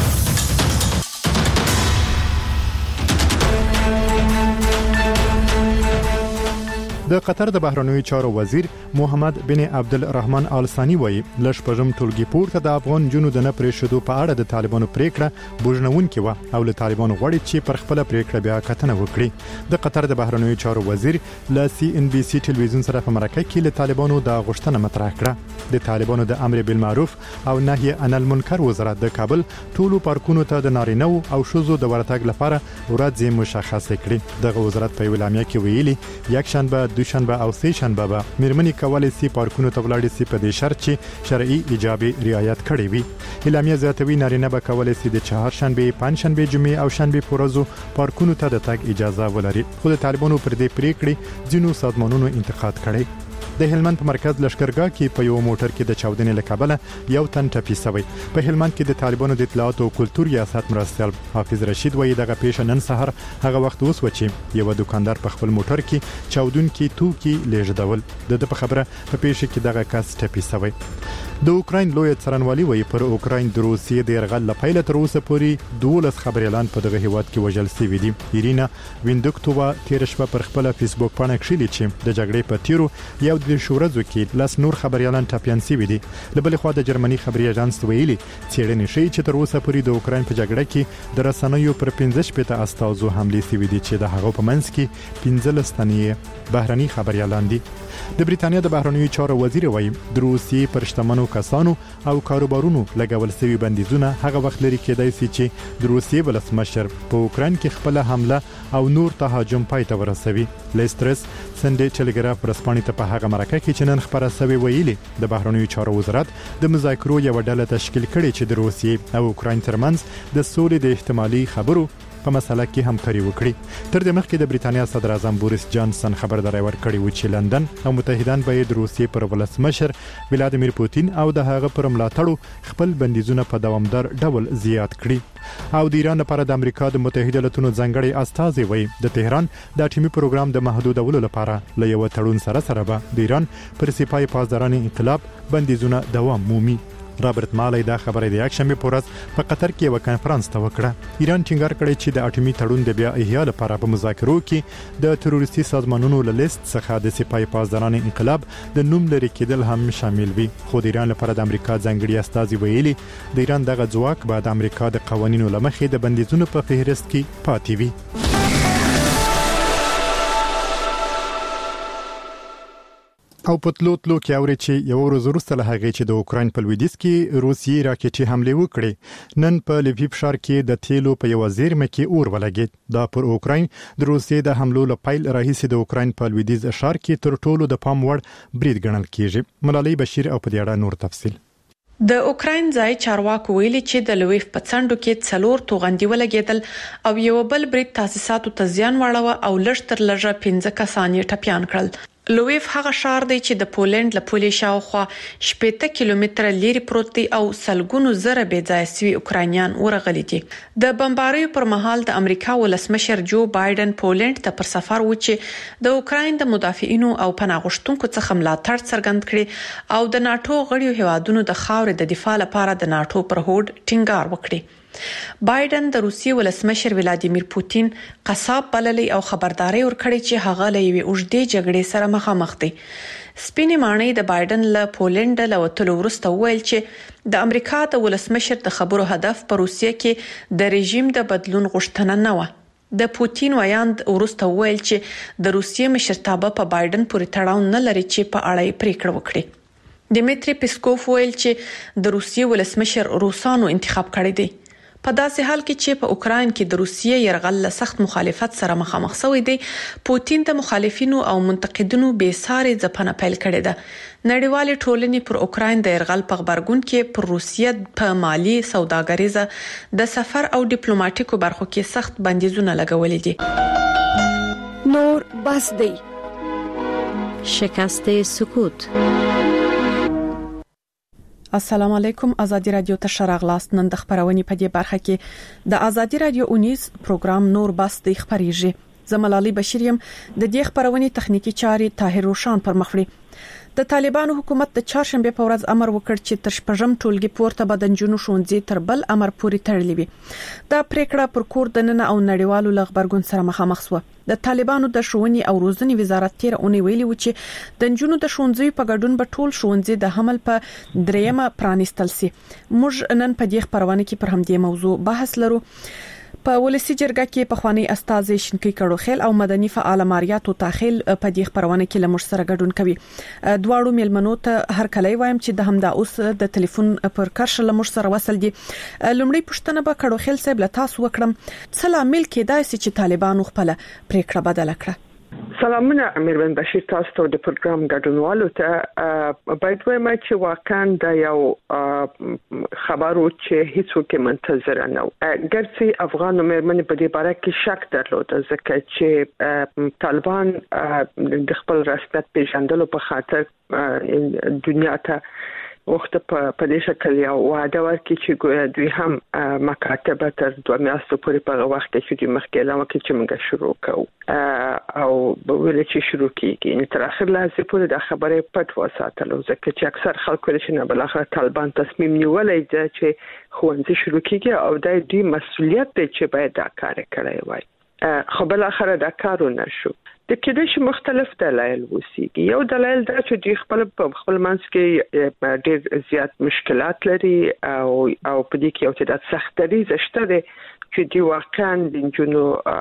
د قطر د بهرنیو چارو وزیر محمد بن عبد الرحمن آل ثانی وایي لږ پرم ټولګي پورته د افغان جنو د نه پریښودو په اړه د طالبانو پریکړه بوجنونکې و او له طالبانو غواړي چې پر خپل پریکړه بیا کتنه وکړي د قطر د بهرنیو چارو وزیر ل سی ان بي سي ټلویزیون سره په مرکه کې له طالبانو د غوښتنه مطرح کړه د طالبانو د امر بالمعروف او نهي عن المنکر وزارت د کابل ټولو پارکونو ته د نارینه او شوزو د ورتګ لپاره ورځې مشخصه کړې دغه وزارت په اعلامیه کې ویلي یک شنبه دوشنبه او سه شنبه به مېرمنې کولای شي پارکونو ته ولاړ شي په دې شرط چې شرعي ایجابي رعایت کړي وي اعلامیه زیاتوي نارینه به کولای شي د چهارشنبه پنځشنبه جمعې او شنبه پورزو پارکونو ته د تګ اجازه ولري خو د طالبانو پر دې پریکړې ځینو سازمانونو انتقاد کړي د هلمند په مرکز لشکرګاه کې په یو موټر کې د چاودنې لکبله یو تن ټپي شوی په هلمند کې د طالبانو د اطلاعات او کلتور ریاست مرستیال حافظ رشید وایي دغه پیښه نن سحر هغه وخت اوس و چې یو دکاندار په خپل موټر کې چاودونکي توکي لیږدول د په خبره په پیښه کې دغه کس ټپي شوی د اوکراین لوی څارنوالي وایي پر اوکراین د روسیې د يرغل لپاره تر اوسه پورې دولس خبريالان په دغه هیواد کې وژل شوي دي ایرینا ویندوکتووا تیر شپه پر خپل فیسبوک باندې کړي چې د جګړې په تیرو یو د شورزو کې لاس نور خبريالان ټاپیان شوي دي د بل خوا د جرمني خبري اژانس ویلي څېړنې شي چې تر اوسه پورې د اوکراین په جګړه کې د رسنیو پر پنځه شپږ استازو حمله شوي دي چې د هغو په منځ کې پنځه لستنې بهرني خبريالان دي د بریتانیا د بهرنیو چارو وزیر وایي د روسیې پر شتمنو کسانو او کاروبارونو لګول شوی بندیزونه هغه وخت لري کېدای شي چې د روسیې ولسمشر په اوکراین کې خپل حمله او نور تهاجم پای ته ورسوي لیسترس سنډي ټلګراف رسپانې ته په هغه مرکه کې چې نن خبره شوی ویلي د بهرنیو چارو وزارت د مذاکرو یو ډله تشکیل کړي چې د روسیې او اوکراین ترمنځ د سولې د احتمالي خبرو په مسله کې همکاري وکړي تر دې مخکې د بریتانیا صدر اعظم بوریس جانسن خبرداري ورکړې و چې لندن او متحدان به د روسیې پر ولسمشر ولادیمیر پوتین او د هغه پر ملاتړو خپل بندیزونه په دوامدار ډول زیات کړي او د ایران لپاره د امریکا د متحده ایالاتونو ځانګړي استازي وایي د تهران د اټومي پروګرام د محدودولو لپاره له یو تړون سره سره به د ایران پر سپای پاسدارانه انقلاب بندیزونه دوام مومي رابرت مالی دا خبره د یک شنبه په ورځ په قطر کې یو کانفرنس ته وکړه ایران ټینګار کړی چې د اټومي تړون د بیا احیا لپاره په مذاکرو کې د تروریستي سازمانونو له لیست څخه د سپای پاسدارانه انقلاب د نوم لري کېدل هم شامل وي خو د ایران لپاره د امریکا ځانګړي استازي ویلي د ایران دغه ځواک به د امریکا د قوانینو لمخې د بندیزونو په فهرست کې پاتې وي او پتلوت لو کې اوري چې یو ورځ وروسته له هغه چې د اوکراین په لویدیځ کې روسیې راکټي حمله وکړي نن په لویف ښار کې د تیلو په یو زیرمه کې اور ولګید دا پر اوکراین د روسیې د حملو لپاره راهیسې د اوکراین په لویدیځ ښار کې تر ټولو د پام وړ برید ګڼل کیږي ملالۍ بشیر او په دې اړه نور تفصیل د اوکراین ځای چارواکو ویلي چې د لویف په څنډو کې څلور توغندي ولګیدل او یو بل برید تاسیساتو ته زیان واړو او لږ تر لږه پنځه کسان یې ټپيان کړل لویف هغه ښار دی چې د پولند له پولې شاوخوا شپږ کیلومتره لري پروت دی او سلګونو زره بې ځای سوي اوکراینیان ورغلي دي د بمباریو پر مهال د امریکا ولسمشر جو بایدن پولند ته پر سفر و چې د اوکراین د مدافعینو او پناه غوښتونکو څخه ملاتړ څرګند کړي او د ناتو غړیو هیوادونو د خاورې د دفاع لپاره د ناتو پر هوډ ټینګار وکړي بایدن د روسیې ولسمشر ولادیمیر پوتین قصاب بللی او خبرداري ورکړي چې هغه له یوې اوږدې جګړې سره مخامخ دي سپینې ماڼۍ د بایدن له پولند له وټلو وروسته ویل چې د امریکا د ولسمشر د خبرو هدف په روسیې کې د رژیم د بدلون غوښتنه نه و د پوتین ویاند وروسته ویل چې د روسیې مشرتابه په بایدن پورې تړاو نه لري چې په اړه یې پریکړه وکړي دیمیتری پیسکوف ویل چې د روسیې ولسمشر روسانو انتخاب کړی دی. په داسې حال کې چې په اوکراین کې د روسیې يرغل له سخت مخالفت سره مخامخ شوی دی، پوتین د مخالفینو او منتقدینو بې ساري ځپنه پیل کړې ده. نړیوال ټولنې پر اوکراین د يرغل په خبرګون کې پر روسیې په مالی، سوداګریزه، د سفر او ډیپلوماټیکو برخو کې سخت بندیزونه لګولې دي. نور بس دی. شکست سکوت. السلام علیکم. ازادي رادیو ته شراغلاست. نن د خبرونې په دې برخه کې د ازادي رادیو اونیز پروګرام نور بس د خبريږي. زملالي بشیر يم. د دې خبرونې تخنیکی چاري طاهر روشان پر مخ وړي. د طالبانو حکومت د چهارشنبه په ورځ امر وکړ چې تر شپږم ټولګي پورته بدنجونو شونځي تر بل امر پوري تړلې وي. دا پریکړه پر کور د نن او نړیوالو لغبرګون سره مخامخ شو. د طالبانو د ښوونې او روزنې وزارت تیر اونۍ ویلي و چې د نجونو د شونځي په ګډون به ټول شونځي د حمل په دریمه پرانیستل سي. موږ نن په دې خبرونه کې پر همدې موضوع بحث لرو. په ولسی جرګه کې په خواني استاد شینکی کړو خیل او مدني فعال ماریاتو تاخیل په دې خبرونه کې لمر سره ګډون کوي. دواړو میلمنو ته هر کله وایم چې د همدا اوس د ټلیفون پر کرش لمر سره وصل دي. لومړی پښتنه به کړو خیل صاحب له تاسو وکړم، څه لامل کېدای شي چې طالبانو خپل پریکړه بدل کړه؟ سلامونه امیربن بشیر، تاسو ته د پروګرام ګډونوالو ته باید وایم چې واقعا دا یو خبرو چې هیڅوک منتظر نه و. ګرځي افغان مېرمنې په دې باره کې شک درلود، ځکه چې طالبان د خپل رسمیت پیژندلو په خاطر دنیا ته وخت په پدې شکل یو وعده ورکړي چې دوی هم مکاتب تر دوه میاشتو پورې په وخت کې چې مخکې اعلان وکړي چې موږ شروع کوو او ویل چې شروع کیږي. تر اخر لحظه پورې د خبرې پټ وساتلو، ځکه چې اکثر خلکو چې نه بل اخر طالبان تصمیم نیولای دی چې ښوونځي شروع کیږي او د دې مسولیت دی چې باید دا کار کړی وای. خو بل اخر دا کارونه شو. د کېدې چې مختلف دلایل وسیږي. یو دلایل دا چې د خپل په خپل منځ کې ډېر زیات مشکلات لري او او په دې کې یو څه د سختري زشته دي چې دی واقعا د جنو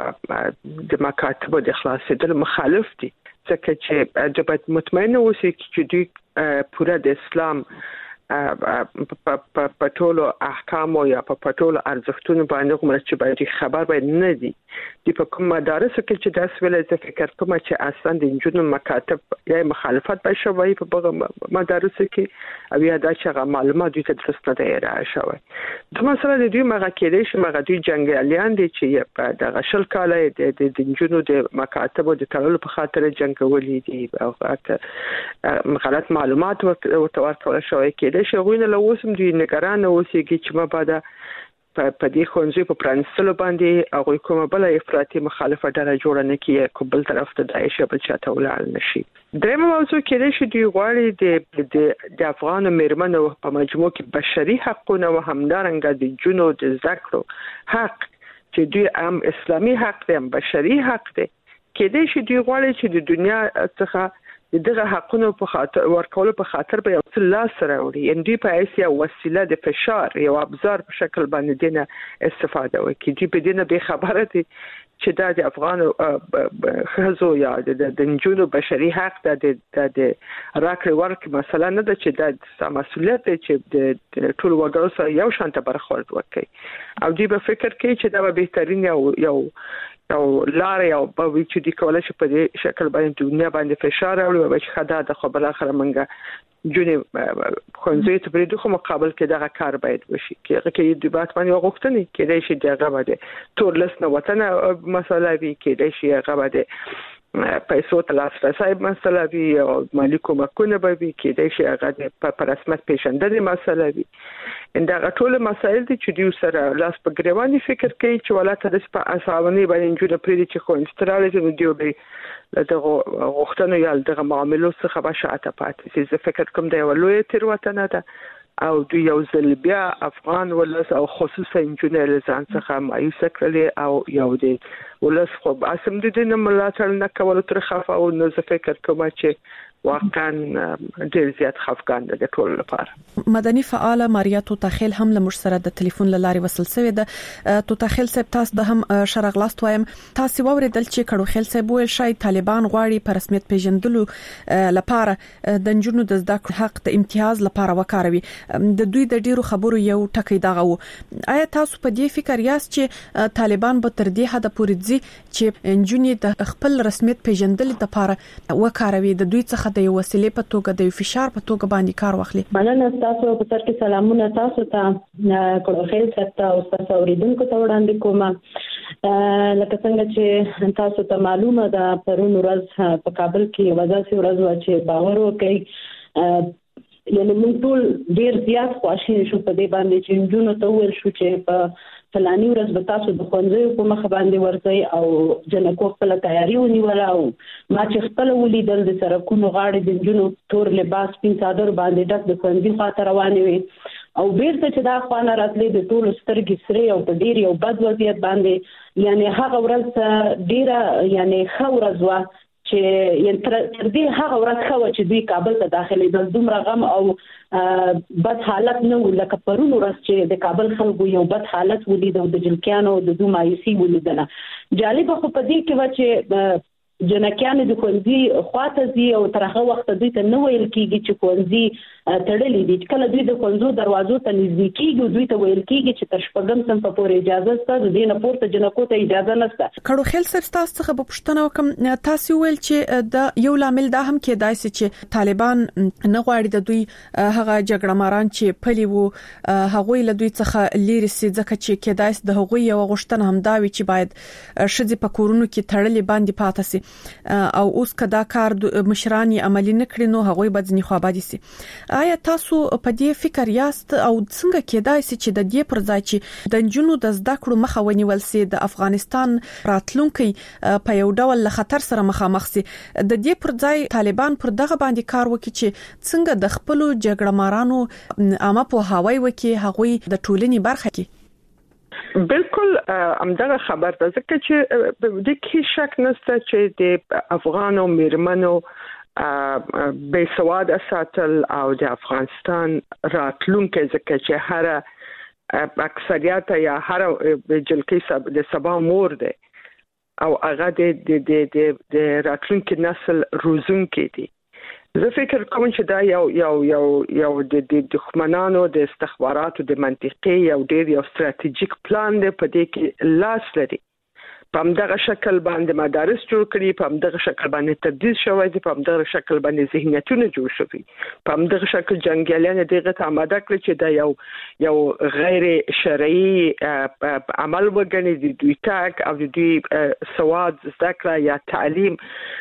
د مکاتب د خلاصېدل مخالف دي، ځکه چې د باید مطمئن اوسئ چې دوی پوره د اسلام په ټولو احکام او یا په ټولو ارزښتونو باندې کوم چې باید خبر باید نه دي. د په کوم مدارس کې چې داس ویل ز فکر کوم چې اصلا د جنونو مکاتب یا مخالفت به شوی په بغه مدارس کې او یا دا چې معلومات د تاسو نه راځي. د مثلا د دوی مغه کېدې چې مغه دوی جنگیالیان دي چې په د غشل کاله د د جنونو د مکاتب او د تړلو په خاطر جنگولې دي او غلط معلومات ورته ورکول شوی کې د شغوینه لوسم دی نگران اوسېږي چې مبادا په دې خونځي په پرانستلو باندې هغه کومه بل افراطي مخالفه ډله جوړه نه کیه کوم طرف ته داعش بل چاته ولال نشي. درېمه موضوع کې چې دی غواړي د د افغان مېرمنو په مجموع کې بشري حقونه او همدارنګه د جنو د ذکر حق چې دوی هم اسلامي حق دي هم بشري حق دي کې چې دی غواړي چې د دنیا څخه دغه حقونو په خاطر ورکول په خاطر به یو څه لاس راوړي، ان دې په ایسیا وسیله د فشار یو ابزار په شکل باندې دینه استفاده وکړي. دې په دینه به خبره دي چې دا د افغان خزو یا د نجونو بشري حق د د راکړې ورکړې مسله نه ده چې د مسؤلیت دی چې د ټول وګړو سره یو شانته برخورد وکړي او دې په فکر کې چې دا به بهترین یو یو او لارې او په وی چې د کولای شي په دې شکل باندې دنیا باندې فشار راوړي او چې خدا د خبره اخر منګه جونې خونځې ته پرې دغه مقابل کې دغه کار باید وشي کې کې د دیبات باندې غوښتنې کې د شي دغه باندې تور لسنه وطن مسله وی کې د شي هغه باندې پیسو تلاسرسي مسله وی او مالی کومکونه به وی کې د شي هغه په رسمیت پیژندل مسله وی. ان دا ټول مسایل دي چې دوی سره لاس په ګریواني فکر کوي چې ولاته د په اساوني باندې جوړ پرې چې خو استراله نو دی به دغه غوښتنه یا دغه معاملو څخه بشاعته پاتې چې زه فکر کوم دی ولوي تر وطن ده او دوی یو ځل بیا افغان ولس او خصوصا انجنیر ځان څخه مایوس کړل او یو دی ولس خو اسم د دې نه ملاتړ نه کول تر خفه او نو زه فکر کوم چې واقعا ډیر زیات خفقان ده د ټول لپاره. مدني فعال ماریا توتاخیل هم له مش سره د ټلیفون لارې وصل شوی ده. توتاخیل صاحب تاسو د هم شرغلاست وایم تاسو ووریدل چې کډو خیل صاحب ویل شاید طالبان غواړي په رسمیت پیژندلو لپاره د جنونو د زده کړو حق د امتیاز لپاره وکاروي. د دوی د ډیرو خبرو یو ټکی دغه وو. آیا تاسو په دې فکر یاست چې طالبان به تر دې حد پورې ځي چې جنونو د خپل رسمیت پیژندلو لپاره وکاروي د دوی څخه د یو وسیلې په توګه د فشار په توګه باندې کار واخلي؟ مننه تاسو په تر کې سلامونه تاسو ته کډو خیل سره او تاسو اوریدونکو ته وړاندې کوم. لکه څنګه چې تاسو ته معلومه ده پرون ورځ په کابل کې وځي ورځ و چې باور وکړي یعنی موږ ټول ډیر زیات خوشاله شو په دې باندې چې جنونو ته ویل شو چې په فلاني ورځ به تاسو د ښوونځي په مخ باندې ورځي او جنکو خپل تیاری ونیوله او ما چې خپل ولیدل د سرکونو غاړې د جنونو تور لباس پین صادر باندې ډک د ښوونځي خاطر روانې وي او بیرته چې دا خوانه راتلې د ټول سترګې سره او په ډیر یو بد وضعیت باندې یعنی هغه ورځ ډیره یعنی خورز وا چې یعنی تر دې هغه ورځ خو چې دوی کابل ته داخلي د دومره غم او بد حالت نه ولکه پرون ورځ چې د کابل خلکو یو بد حالت ولید او د جلکیانو د دوه مایوسی ولیدله. جالب خو په دې کې و چې جنکیان د ښوونځي خواته زی او تر هغه وخت دوی ته نه ویل کیږي چې ښوونځي تړلې دي. کله دوی د ښوونځو دروازو ته نږدې کیږي دوی ته ویل کیږي چې تر شپږم صنف پورې اجازه شته د دې نه پورته جنکو ته اجازه نشته. کډو خیل صاحب تاسو څخه په پوښتنه وکم تاسو ویل چې د یو لامل دا هم کېدای شي چې طالبان نه غواړي د دوی هغه جګړه ماران چې پلي وو هغه له دوی څخه لري سي ځکه چې کېدای شي د هغه یو غوښتنه هم دا وي چې باید شذ په کورونو کې تړلې باندې پاتې سي او اوس کدا کار مشرانی عملی نکړي نو هغه به ځنی خو آبادی سي. آیا تاسو په دې فکر یاست او څنګه کېدای شي چې د دې پر ځای چې د جنونو د زده کړو مخه ونیول سي د افغانستان راتلونکي په یو ډول له خطر سره مخامخ سي د دې پر ځای طالبان پر دغه باندې کار وکړي چې څنګه د خپل جګړه مارانو عامه په هواي وکړي هغه د ټولنې برخه کې؟ بالکل همدغه خبر ده ځکه چې د کې شک نشته چې د افغان او میرمنو بې سواده ساتل او د افغانستان راتلونکي ځکه چې هر اکثریت یا هر جلکې د سبا مور ده او هغه د د د راتلونکي نسل روزونکي دي. زه فکر کوم چې دا یو یو یو یو د دښمنانو د استخباراتو د منطقي یو ډیر یو ستراتیژیک پلان دی په دې کې لاس لري. په همدغه شکل باندې مدارس جوړ کړي، په همدغه شکل باندې تدریس شوی دی، په همدغه شکل باندې ذهنیتونه جوړ شوي، په همدغه شکل جنگیالان دغه ته آماده کړي چې دا یو یو غیر شرعي عمل وګڼي د دوی تاک او د دوی سواد زده کړه یا تعلیم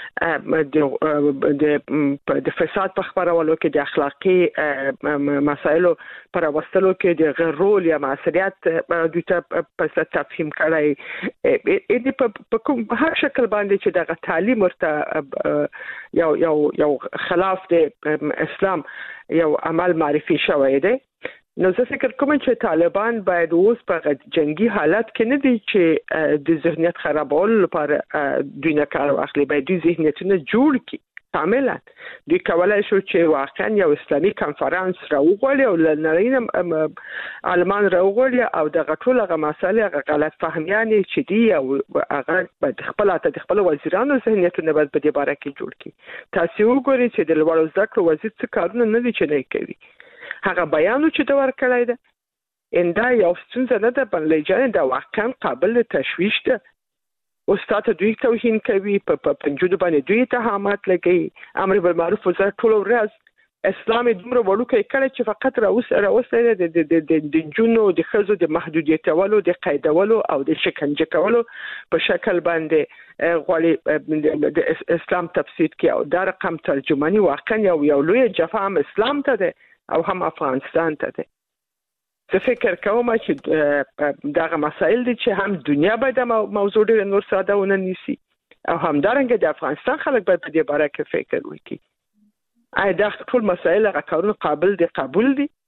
د د فساد په خبرولو کې د اخلاقی مسایلو پر وسلو کې د غیر رول یا مسؤلیت دوی ته په تفهیم کړای دي په کوم هر شکل باندې چې دغه تعلیم ورته یو یو یو خلاف د اسلام یو عمل معرفي شوی دی. نو زه فکر کوم چې طالبان باید اوس په جنگي حالت کې نه دي چې د ذهنیت خرابولو لپاره دوی نه کار واخلي، باید دوی ذهنیتونه جوړ کړي کاملا. دوی کولای شو چې واقعا یو اسلامي کنفرانس راوغوړي او لنرین عالمان راوغوړي او د غټول هغه مسالې هغه غلط فهمیان چې دي او هغه د خپل ته خپل وزیرانو ذهنیتونه باید په دې باره کې جوړ کړي. تاسو وګورئ چې د لوړو زده کړو وزیر څه کارونه نه دي چې نه کوي. هغه بیانو چې دا ورکړای ده انده یو څنګه نه ده بلې جان دا واقعا قابل تشویش ده. استاد دوی توهین کوي په پنځو باندې دوی اتهامات لګي، امر بالمعروف وزارت ټول ورځ اسلام دومره وړوکی کړي چې فقط راوس راوسله د د د جنونو د خزو د محدودیتولو د قیدولو او د شکنجه کولو په شکل باندې غوړي د اسلام تفسیر کې او دا رقم ترجمانی واقعا یو یو لوی جفا هم اسلام ته ده او هم افغانستان ته ده. زه فکر کوم چې دغه مسائل دي چې هم دنیا باید موضوع ډېر نور ساده ونه نیسي او هم دارنګه د افغانستان خلک باید په دې باره کې فکر وکړي. آیا دا ټول مسائل هغه کارونه قابل دي قبول دي؟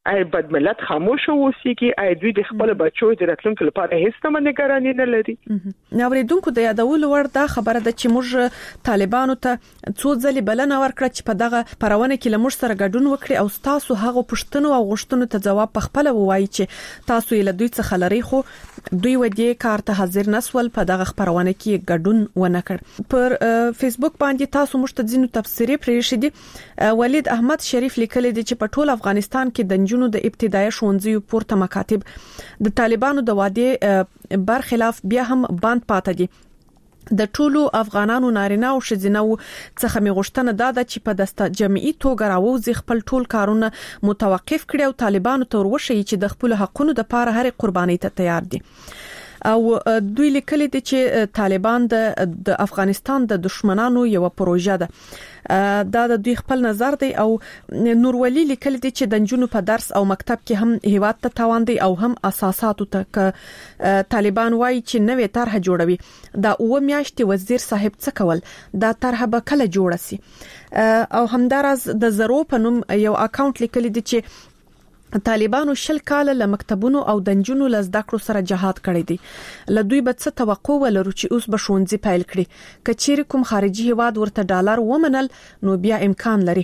آی بد ملت خاموش اوسېږي، آی دوی د خپل بچو د راتلونکو لپاره هیڅ هم نگرانی نه لري. نو ورېدونکو د یادولو وړ دا خبره ده چې موږ طالبانو ته څو ځلې بلنه ورکړه چې په دغه پرونه کې لمر سره ګډون وکړي او تاسو هغه پښتنو او غوښتنو ته جواب په خپل ووایي چې تاسو یې له دوی څخه لري، خو دوی ودی کار ته حاضر نسول په دغه خبرونه کې ګډون ونه کړ. پر فیسبوک باندې تاسو مشت ځینو تفسیری پرې شدي. ولید احمد شریف لیکلی دی چې په ټول افغانستان کې د نجونو د ابتدایي ښوونځیو پورته مکاتب د طالبانو د وعده برخلاف بیا هم بند پاتې دي. د ټولو افغانانو نارینه او ښځینه څخه می غوښتنه ده چې په دسته جمعي توګه راوځي خپل ټول کارونه متوقف کړي او طالبانو ته ورشي چې د خپل حقونو د لپاره هر قرباني ته تیار دي. او دوی لیکلي دي چې طالبان د افغانستان د دشمنانو یو پروژه ده. دا د دوی خپل نظر دی. او نورولي لیکلي دي چې د نجونو په درس او مکتب کې هم هیواد ته تاوان دی او هم اساساتو ته ک طالبان وایي چې نوې طرح جوړوي. دا اوه میاشتې وزیر صاحب څه کول، دا طرح به کله جوړ شي. او همدارس د زرو په نوم یو اکاونټ لیکلي دي چې طالبانو شل کال له مکتبونو او دنجونو لزده کړو سره جهاد کړی دی. له دوی به څه توقع ولرو چې اوس به ښوونځي پیل کړي؟ کچېر کوم خارجي هواد ورته ډالر ومنل نو بیا امکان لري.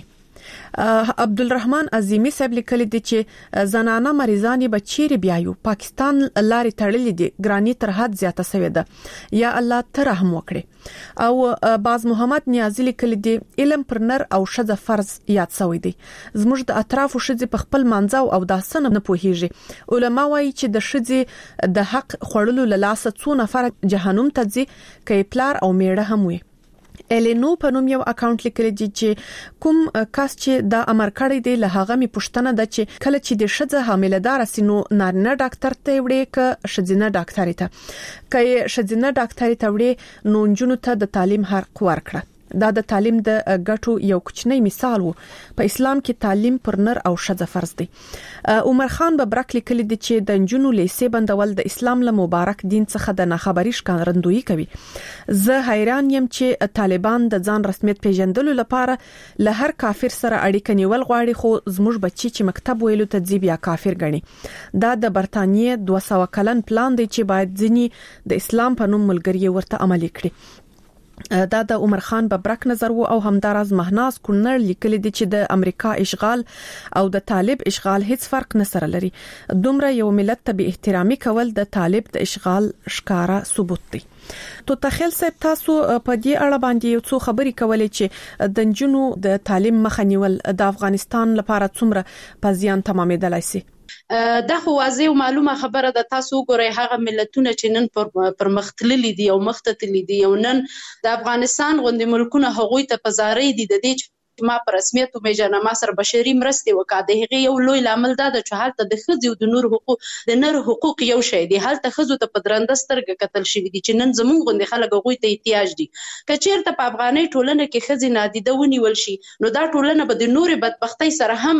عبدالرحمن عظیمی صاحب لیکلی دی چې زنانه مریضانی به چیرې بیایو، پاکستان لارې تړلې دي، ګرانی تر حد زیاته شوې ده، یا الله ته رحم وکړي. او باز محمد نیازی لیکلی دی علم پر نر او ښځه فرض یاد شوی دی. زموږ د اطرافو ښځې په خپل منځو او داسنه نه پوهیږي. علما وایي چې د ښځې د حق خړلو له لاسه څو نفر جهنم ته ځي، کې پلار او میړه هم وي. الینو په نوم یو اکاونټ لیکلی دی چې کوم کس چې دا امر کړی دی له هغه می پوښتنه ده چې کله چې د ښځه حامله‌دار سينو نارینه ډاکټر ته وړي ک ښځینه ډاکټر ته ک ښځینه ډاکټر ته وړي نو نجونو ته د تعلیم حق ورکړه. دا د تعلیم د ګټو یو کوچنی مثال وو. په اسلام کې تعلیم پر نر او ښځه فرض دی. عمر خان به برکلی کلی دی چې د نجونو لیسې بندول د اسلام له مبارک دین څخه د ناخبري ښکارندویي کوي. زه حیران یم چې طالبان د ځان رسمیت پیژندلو لپاره له هر کافر سره اړیکه نیول غواړي، خو زموږ بچي چې مکتب ویلو ته ځي بیا کافر ګڼي. دا د برتانیې دوه سوه کلن پلان دی چې باید ځینی د اسلام په نوم ملګری ورته عملي کړي. دا د عمر خان ببرک نظر وو. او همدارز مهناز کونر لیکلی دی چې د امریکا اشغال او د طالب اشغال هیڅ فرق نه سره لري. دومره یو ملت ته به احترامي کول د طالب د اشغال ښکارا ثبوت دی. تو تخیل صاحب تاسو په دې اړه باندې یو څو خبرې کولې چې د نجونو د تعلیم مخه نیول د افغانستان لپاره څومره په زیان تمامېدلای شي؟ دا خو واضح او معلومه خبره ده. تاسو ګورئ هغه ملتونه چې نن پر پرمختللي دي او مختتلي دي او نن د افغانستان غوندي ملکونه هغوی ته پزاري دي د دې ما پر رسمیت او میجانه سره بشري مرستې وکړه. د هغې یو لوی لامل دا ده چې هلته د ښځې او د نور حقوق د نر حقوق یو شی دي. هلته ښځو ته په درنده سترګه کتل شوي دي چې نن زموږ غوندې خلک هغوی ته احتیاج دي. که چېرته په افغاني ټولنه کې ښځې نادیده ونیول شي نو دا ټولنه به د نورې بدبختۍ سره هم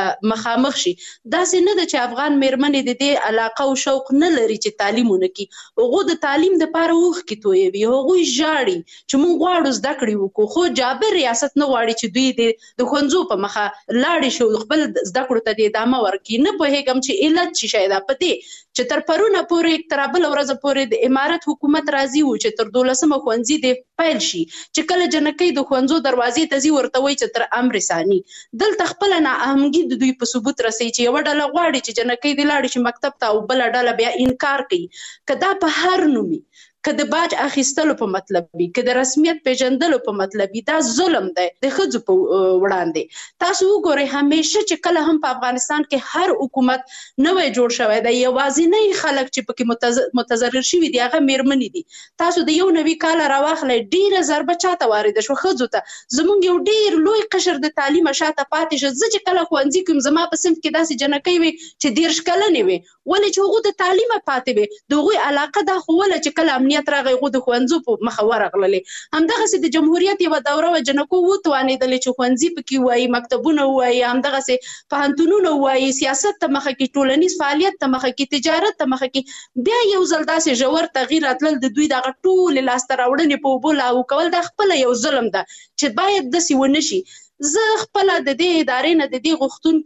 مخامخ شي. داسې نه ده چې افغان میرمنې د دې علاقه او شوق نه لري چې تعلیم ونه کړي. هغوی د تعلیم دپاره اوښکې تویوي، هغوی ژاړي چې موږ غواړو زده کړې وکړو، خو جابر ریاست نه غواړي چې دوی د ښوونځو په مخه لاړې شي او خپل زده کړو ته د ادامه ورکړي. نه پوهېږم چې علت څه شی ده په دې چې تر پرونه پورې تر بله ورځه پورې د امارت حکومت راضي و چې تر دولسمه ښوونځي د پیل شي، چې کله جنکۍ د ښوونځو دروازې ته ځي ورته وایي چې تر امر ثاني. دلته خپله نااهمګي د دوی په ثبوت رسوي چې یوه ډله غواړي چې جنکۍ دې لاړې شي مکتب ته او بله ډله بیا انکار کوي. که دا په هر نومي، که د باج اخیستلو په مطلب وي، که د رسمیت پیژندلو په مطلب وي، دا ظلم دی د ښځو په وړاندې. تاسو وګورئ همیشه چې کله هم په افغانستان کې هر حکومت نوی جوړ شوی دی، یوازینی خلک چې پکې متضرر شوي دي هغه میرمنې دي. تاسو د یو نوي کاله راواخلئ ډېره ضربه چاته وارده شوه؟ ښځو ته. زموږ یو ډېر لوی قشر د تعلیمه شاته پاتې شه. زه چې کله ښوونځي کې یم زما په صنف کې داسې جنکۍ وي چې دېرش کلنې وي، ولې چې هغوی د تعلیمه پاتې وي. د هغوی علاقه دا ښووله چې کله امنیت راغی هغوی د ښوونځو په مخه ورغللې. همدغسې د جمهوریت یوه دوره وه جنکو وتوانېدلې چې ښوونځي پکې ووایي، مکتبونه ووایي، همدغسې پوهنتونونه ووایي، سیاست ته مخه کړي، ټولنیز فعالیت ته مخه کړي، تجارت ته مخه کړي. بیا یو ځل داسې ژور تغییر راتلل د دوی دغه ټولې لاسته راوړنې په اوبو لاهو کول دا خپله یو ظلم ده چې باید داسې ونه شي. زه خپله د دې ادارې نه د دې غوښتونکې یم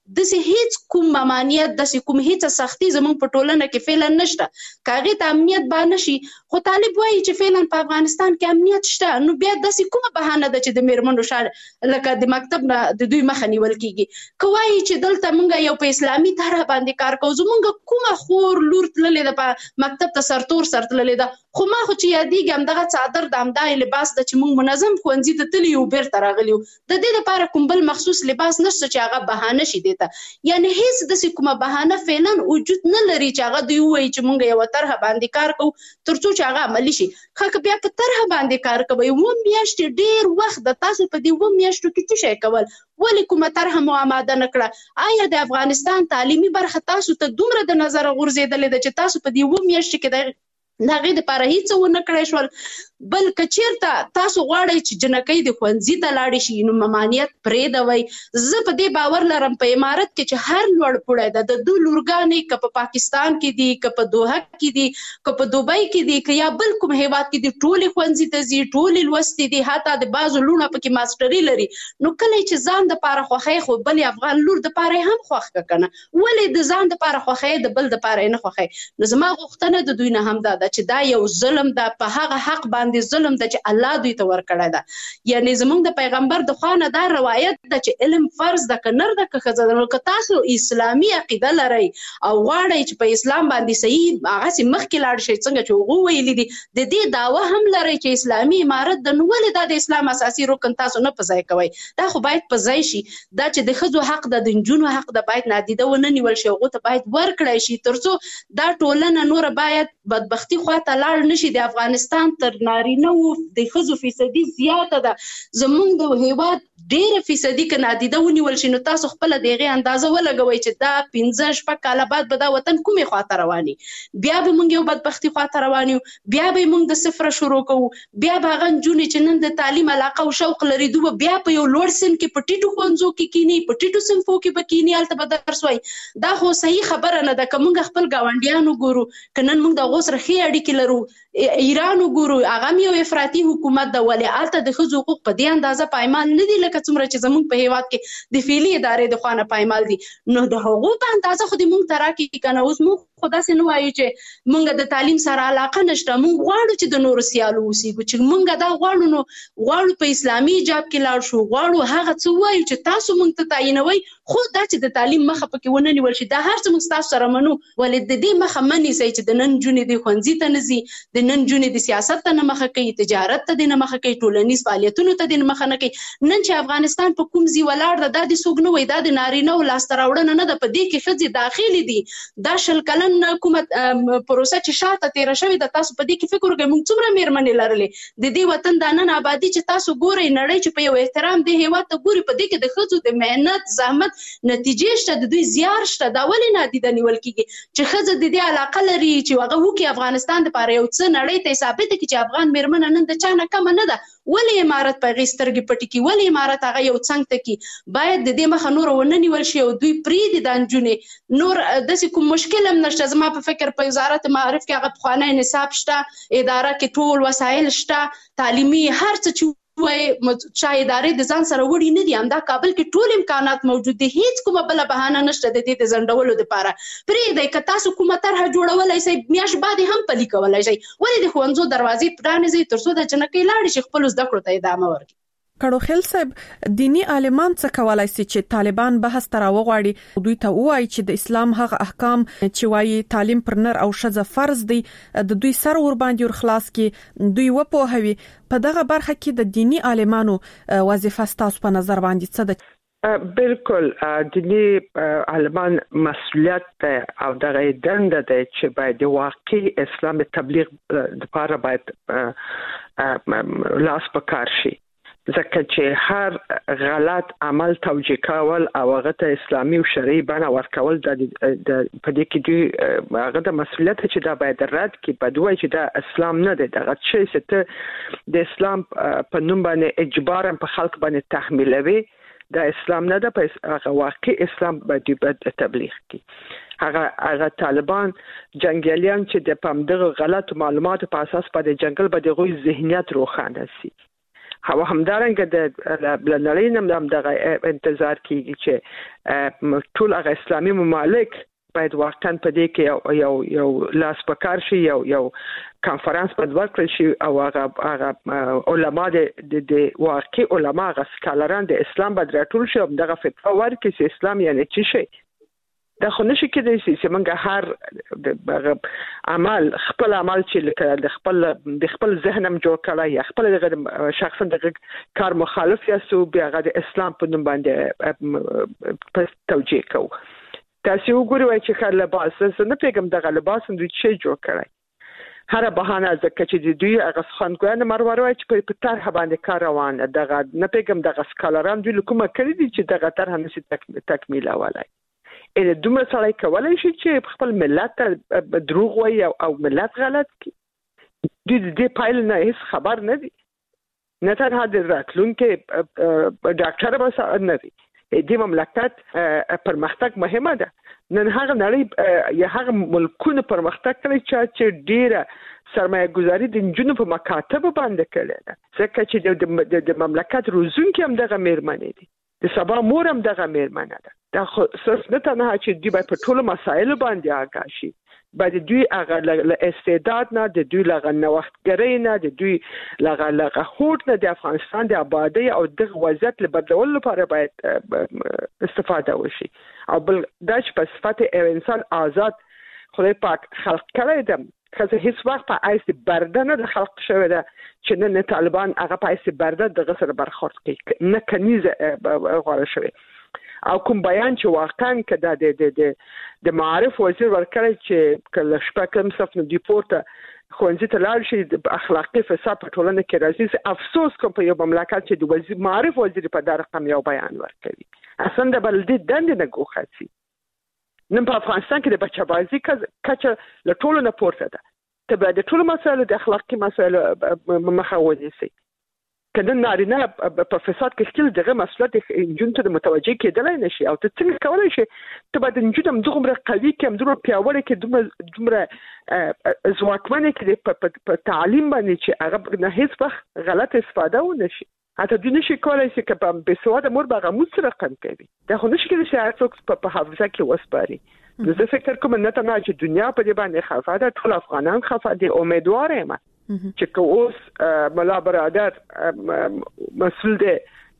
د سه هیڅ کوم ممانعت د سه کوم هیڅ سختي زمونږ په ټولنه کې فعلا نشته کاغه ته امنیت با نشي خو طالب وایي چې فعلا په افغانستان کې امنیت شته نو بیا د سه کومه بهانه ده چې د میرمنو شار لکه د مکتب نه د دوی مخ نیول کیږي کوي چې دلته مونږ یو په اسلامي طرح باندې کار کوو زمونږ کومه خور لور تللې ده مکتب ته سرتور سر تللې ده خو ما خو چې یادېږم دغه څادر د امدای لباس د چې مونږ منظم خوندې ته تللی او بیرته راغلیو د دې لپاره کوم بل مخصوص لباس نشته چې هغه بهانه شي دیته یعنی هیڅ د کومه بهانه فعلا وجود نه لري چې هغه دوی وایي چې مونږ یو طرح باندې کار کوو ترڅو چې هغه عملی شي خو بیا په طرح باندې کار کوي و میاشتې ډیر وخت د تاسو په دې و میاشتو کې څه شي کول ولې کومه طرح مو آماده نکړه آیا د افغانستان تعلیمي برخه تاسو ته دومره د نظر غورځېدلې ده چې تاسو په دې و میاشتې کې د دغه د لپاره هیڅ ونه کړی شول بل کچیرته تاسو غواړئ چې جنکۍ د ښوونځي ته لاړې شي نو ممانعت پرېږدوئ زه په دې باور لرم په امارت کې چې هر لوړ پوړی ده د دوی لورګانې که په پاکستان کې دي که په دوحه کې دي که په دوبۍ کې دي که یا بل کوم هیواد کې دي ټولې ښوونځي ته ځي ټولې لوستې دي حتی د بعضو لوڼه پکې ماسټري لري نو کله چې ځان دپاره خوښوي خو بل افغان لور دپاره یې هم خوښ که که نه ولې د ځان دپاره خوښوي د بل دپاره یې نه خوښوي نو زما غوښتنه د دوی نه هم دا ده چې دا یو ظلم ده په هغه حق باندې ظلم ده چې الله دوی ته ورکړی ده یعنی زمونږ د پیغمبر د خوا نه دا روایت ده چې علم فرض ده که نر ده که ښځه ده نو که تاسو اسلامي عقیده لرئ او غواړئ چې په اسلام باندې صحیح هغسې مخکې لاړ شئ څنګه چې هغو ویلي دي د دې دعوه هم لرئ چې اسلامي امارت ده نو ولې دا د اسلام اساسي رکن تاسو نه په ځای کوئ دا خو باید په ځای شي دا چې د ښځو حق ده د نجونو حق ده باید نادیده ونه نیول شي هغو ته باید ورکړی شي تر څو دا ټولنه نوره باید بدبختي خواته لاړ نشي د افغانستان تر نارینه وو د ښځو فیصدي زیاته ده زمونږ د هیواد ډېره فیصدي که نادیده ونیول شي نو تاسو خپله د هغې اندازه ولګوئ چې دا پنځه شپږ کاله بعد به دا وطن کومې خواته روان بیا به موږ یو بدبختي خواته روان یو بیا به موږ د صفره شروع کوو بیا به هغه نجونې چې نن د تعلیم علاقه او شوق لري دوی به بیا په یو لوړ سن کې په ټیټو ښوونځو کې کینی په ټیټو صنفو کې به کینی هلته به درس وایي دا خو صحیح خبره نه ده که موږ خپل ګاونډیان وګورو که نن موږ د هغو سره ښې اړیکې لرو ایران وګورو هغه هم یو افراطي حکومت ده ولې هلته د ښځو حقوق په دې اندازه پایمال نه دي لکه څومره چې زموږ په هیواد کې د فعلي ادارې د خوا نه پایمال دي نو د هغو په اندازه خو دې موږ ته راکړي که نه اوس موږ خو داسې نه وایو چې موږ د تعلیم سره علاقه نشته موږ غواړو چې د نورو سیالو اوسېږو چې موږ دا غواړو نو غواړو په اسلامي حجاب کې لاړ شو غواړو هغه څه ووایو چې تاسو موږ ته تعینوئ خو دا چې د تعلیم مخه پکې ونه نیول شي دا هر څه موږ ستاسو سره منو ولې د دې مخه مه نیسئ چې د نن نجونې دې ښوونځي ته نه ځي د نن نجونې د سیاست ته نه مخه کوي تجارت ته دې نه مخه کوي ټولنیز فعالیتونو ته دې نه مخه نه کوي نن چې افغانستان په کوم ځای ولاړ ده دا دې څوک نه وایي دا د نارینهو لاسته راوړنه نه ده په دې کې ښځې داخلي دي دا شل کلن کومه پروسه چې شاته تېره شوې ده تاسو په دې کې فکر وکړئ موږ څومره مېرمنې لرلې د دې وطن دا نن ابادي چې تاسو ګورئ نړۍ چې په یو احترام دې هېواد ته ګوري په دې کې د ښځو د محنت زحمت نتیجې شته د دوی زیار شته دا ولې نادیده نیول کېږي چې ښځه د دې علاقه لري چې هغه وکړي افغانستان دپاره یو څه نړۍ ته یې ثابته کړي چې افغان مېرمنه نن د چا نه کمه نه ده ولې امارت په هغې سترګې پټې کړي ولې امارت هغه یو څنګ ته کړي باید د دې مخه نوره ونه نیول شي او دوی پرېږدي دا نجونې نور داسې کوم مشکل هم نشته زما په فکر په وزارت معارف کې هغه پخوانی نصاب شته اداره کې ټول وسایل شته تعلیمي هر څه چې وایي شاه ادارې د ځان سره وړي نه دي همدا کابل کې ټول امکانات موجود دي هیڅ کومه بله بهانه نشته د دې د ځنډولو دپاره پرېږدئ که تاسو کومه طرحه جوړولی شئ میاشت بعد یې هم پلي کولی شئ ولې د ښوونځو دروازې پرانیزئ تر څو د جنکۍ لاړې شي خپلو زده کړو ته ادامه ورکړي کړوخیل صاحب دینی عالمان څه کولای شي چې طالبان بحث تر وغواړي دوی ته وایي چې د اسلام هغه احکام چې وایي تعلیم پر نر او ښځه فرض دي د دوی سر ور باندې ور خلاص کی دوی وپوهوي په دغه برخه کې د دینی عالمانو وظیفه ستاسو په نظر باندې څه ده بالکل دینی عالمان مسؤلیت او دغه دنده ده چې باید واقعي اسلام تبلیغ لپاره باید لاس په کار شي ځکه چې هر غلط عمل توجیه کول او هغه ته اسلامي او شرعي بڼه ورکول د په دې کې دوی هغه د مسؤلیت چې دا باید رد کړي په دوی چې دا اسلام نه دی دغه چې ته د اسلام په نوم باندې اجبارا په خلک باندې تحمیلوي دا اسلام نه ده په هغه واقعي اسلام باندې تبلیغ کړي هغه هغه طالبان جنگیالیان چې د پام دغه غلط معلوماتو په اساس په د جنگل باندې غوي ذهنیت روښانه سي او همدارنګه د نړۍ نه هم دغه انتظار کیږي چې ټول هغه اسلامي ممالک باید واقعا په دې کې یو یو لاس پکار شي یو یو کانفرنس په ورکړل شي او هغه هغه علما د د واقعي علما غ سکالران د اسلام باید راټول شي او دغه فتوا ورکړي چې اسلام یعنی څه شي دا خو نشي کېدای چې موږ هر عمل خپل عمل چې لکه د خپل د خپل ذهنم جوړ کړای خپل شخصا د کار مخالف یا سو بیا د اسلام په نوم باندې توجیه کوو. تاسو وګورئ چې کله لباس څه نه پیګم دغه لباس دوی چې جوړ کړی هر بهانه ځکه چې دوی هغه خانګوان مروروي چې په طرح باندې کار روان دغه نه پیګم دغه سکالران دوی کومه کړی دي چې دغه طرح نشي تکمیل اولای اې دومره سړی کولای شي چې خپل ملت ته دروغ وایي او ملت غلط کړي دوی دې پایل نه هیڅ خبر نه دي نه تر هدا راتلونکي ډاکټر بس نه دي د مملکت پرمختګ مهمه ده نن هغه نړۍ یا هغه ملکونه پرمختګ کوي چې ډیره سرمایه گذاري د جنونو په مکاتب باندې کړي ده ځکه چې د مملکت روزونکي هم دغه میرمنې دي د سبا مور هم دغه میرمنه ده دا خو صرف نه تنها چې دوی په ټولو مسایلو باندې آگاه شي بعد دوی هغه له استعداد نه د دوی لغه نوښتګرۍ نه د دوی لغه لغه هوټ نه د افغانستان د آبادی او د وضعیت له بدلولو لپاره باید استفاده وشي او بل د صفات انسان آزاد خدای پاک خلق کړی دی خاصه هیڅ وخت په ایس بردنه د خلق شوی ده چې نن طالبان هغه په ایس برده د غسر برخورد کوي نه کنيزه غوړه شوی او کوم بیان چې واقعا کدا د د د معارف وزیر ورکړی چې کله شپږم صف نه دی پورته خوندې ته لاړ شي د اخلاقي فساد په ټولنه کې راځي افسوس کوم په یو مملکت چې د وزیر معارف وزیر په دغه رقم یو بیان ورکړي اصلا د بلدې دند نه ګوخاتي نن په افغانستان کې د بچبازي کچه له ټولو نه پورته ده ته به د ټولو مسایلو د اخلاقي مسایلو مخه ونیسي کله نارینه په فساد کې خپل دغه مسؤلیت انجن ته متوجه کېدلای نشي او ته څنګه کولای شي ته به د انجن دغه قوي کې دغه پیاوړی کې دغه دغه ځواکمنه کې په تعلیم باندې چې هغه نه هیڅ وخت غلط استفاده ونشي حتی د نشي کولای شي چې په بسواده مور به غموس رقم کوي دا خو نشي کېدای چې هر څوک په حافظه کې وسپاري زه فکر کوم نه ته چې دنیا په دې باندې خفه ده ټول افغانان خفه دي امیدوار یم چې کوس ملا برادر مسئول دی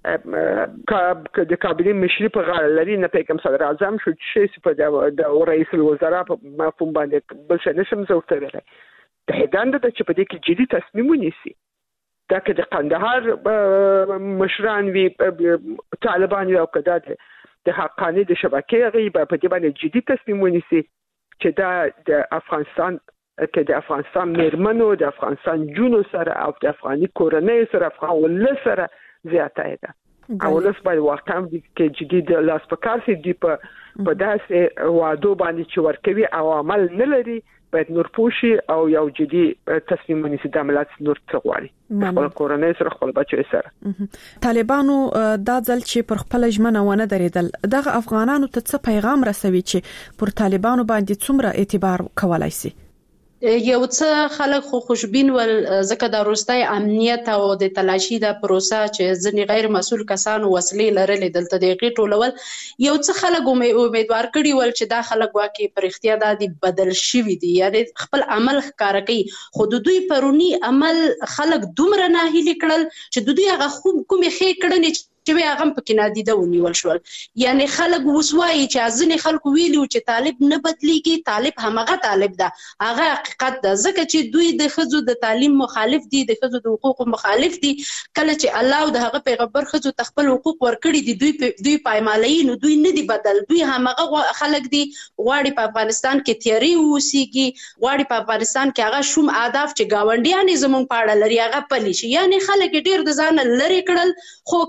د کابینې مشري په غاړه لري نه پیګم صدر اعظم شو چې په د رئیس الوزرا په مفهوم باندې بل څه نشم زوته ویلای د هداند د چې په دې کې جدي تصمیم ونیسي دا که د قندهار مشران وی طالبان یو کده د حقاني د شبکې غیبه په دې باندې جدي تصمیم ونیسي چې دا د افغانستان که د افغانستان میرمنو د افغانستان جونو سره او د افغاني کورنۍ سره افغان ول سره زیاته ده او ولس باید واقعا کې جدي د لاس په کار سي دی په په داسې وادو باندې چې ورکوي او عمل نه لري باید نور پوشي او یو جدي تصمیم ونیسي د عملیات نور څغوالي خپل کورنۍ سره خپل بچو سره طالبانو دا ځل چې پر خپل ژمنه ونه درېدل دغه افغانانو ته څه پیغام رسوي چې پر طالبانو باندې څومره اعتبار کولای شي یو څه خلک خو خوشبین ول ځکه د روستای امنیت او د تلاشي د پروسه چې ځنی غیر مسؤل کسانو وسلې لرلې دلته د غیټولول یو څه خلک امیدوار کړي ول چې دا خلک واکې پر اختیار د بدل شوی دي یعنی خپل عمل ښکار کوي خو د دوی پرونی عمل خلک دومره ناهیلي کړل چې د دوی هغه کومې خې کړنې چې هغه پکې نادیده ونیول شول یعنی خلک وسوایي چې ځنې خلکو ویلو چې طالب نه بدلیږي طالب همغه طالب ده هغه حقیقت ده ځکه چې دوی د خزو د تعلیم مخالف دي د خزو د حقوقو مخالف دي کله چې الله او د هغه پیغمبر خزو تخپل حقوق ورکړي دي دوی دوی پایمالي نو دوی نه دي بدل دوی همغه خلک دي غواړي په افغانستان کې تیاری وسیږي غواړي په افغانستان کې هغه شوم اهداف چې گاونډیان زمون پاړه لري هغه پلي شي یعنی خلک ډیر د ځان لری کړل خو کو دوی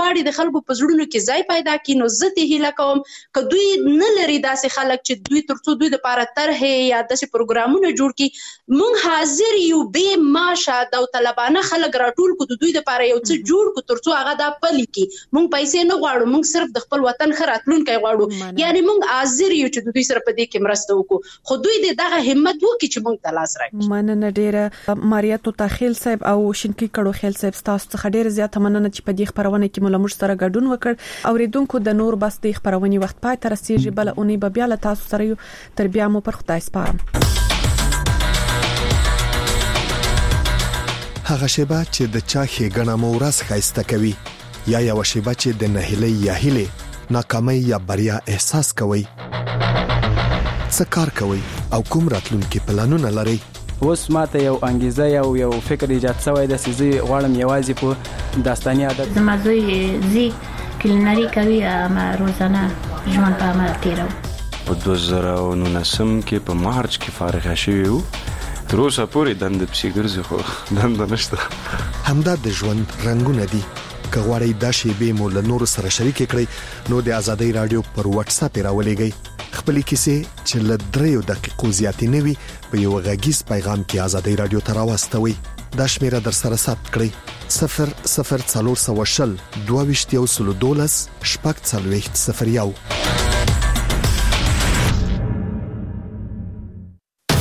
غواړي د خلکو په زړونو کې ځای پیدا کړي نو زه ته هیله کوم ک دوی نه لري داسې خلک چې دوی ترڅو دوی د پاره طرحې یا داسې پروګرامونه جوړ کړي مونږ حاضر یو به ماشه داوطلبانه خلک راټول کو د دوی د پاره یو څه جوړ کو ترڅو هغه دا پلي کی مونږ پیسې نه غواړو مونږ صرف د خپل وطن خراتلونکي غواړو یعنی مونږ حاضر یو چې دوی سره په دې کې مرسته وکړو خو دوی دغه همت وکړي چې مونږ ته لاس راکړي مننه ډیره ماریا توتا خیل صاحب او شینکی کړو خیل صاحب تاسو څخه ډیره زیاته مننه چې په دې خبرونه کې مول موږ سره ګډون وکړ اوریدونکو د نور بس د خبرونه وخت پای تر رسیدي بل اونۍ به بیا له تاسو سره تر بیا مو پر خدای سپارم هغه شیبه چې د چا ښېګڼه مو ورځ ښایسته کوي یا یو شیبه چې د نهیلۍ یا هیلې ناکامۍ یا بریا احساس کوي څه کار کوي او کوم راتلونکي پلانونه لري اوس ماته یو انګیزه یو یو فکر ایجاد شوی د سيزي غواړم یوازې په داستاني عادت زما زوی زی کلینری کوي ما روزانه ژوند په عمل تیرو په دوه زره او نولسم کې په مارچ کې فارغ شوی وو تر اوسه پورې دند پسې ګرځي خو دند نشته همدا د ژوند رنگونه دي که غواړئ دا شیبې مو له نورو سره شریک کړئ نو د ازادۍ رادیو پر واتس اپ راولېږئ خپلې کیسې چې له دریو دقیقو زیاتې نه وي په یو غږیز پیغام کې ازادۍ رادیو ته راواستوئ دا شمیره در سره ثبت کړئ صفر صفر څلور سوه شل دوه ویشت یو سلو دولس شپږ څلوېښت صفر یو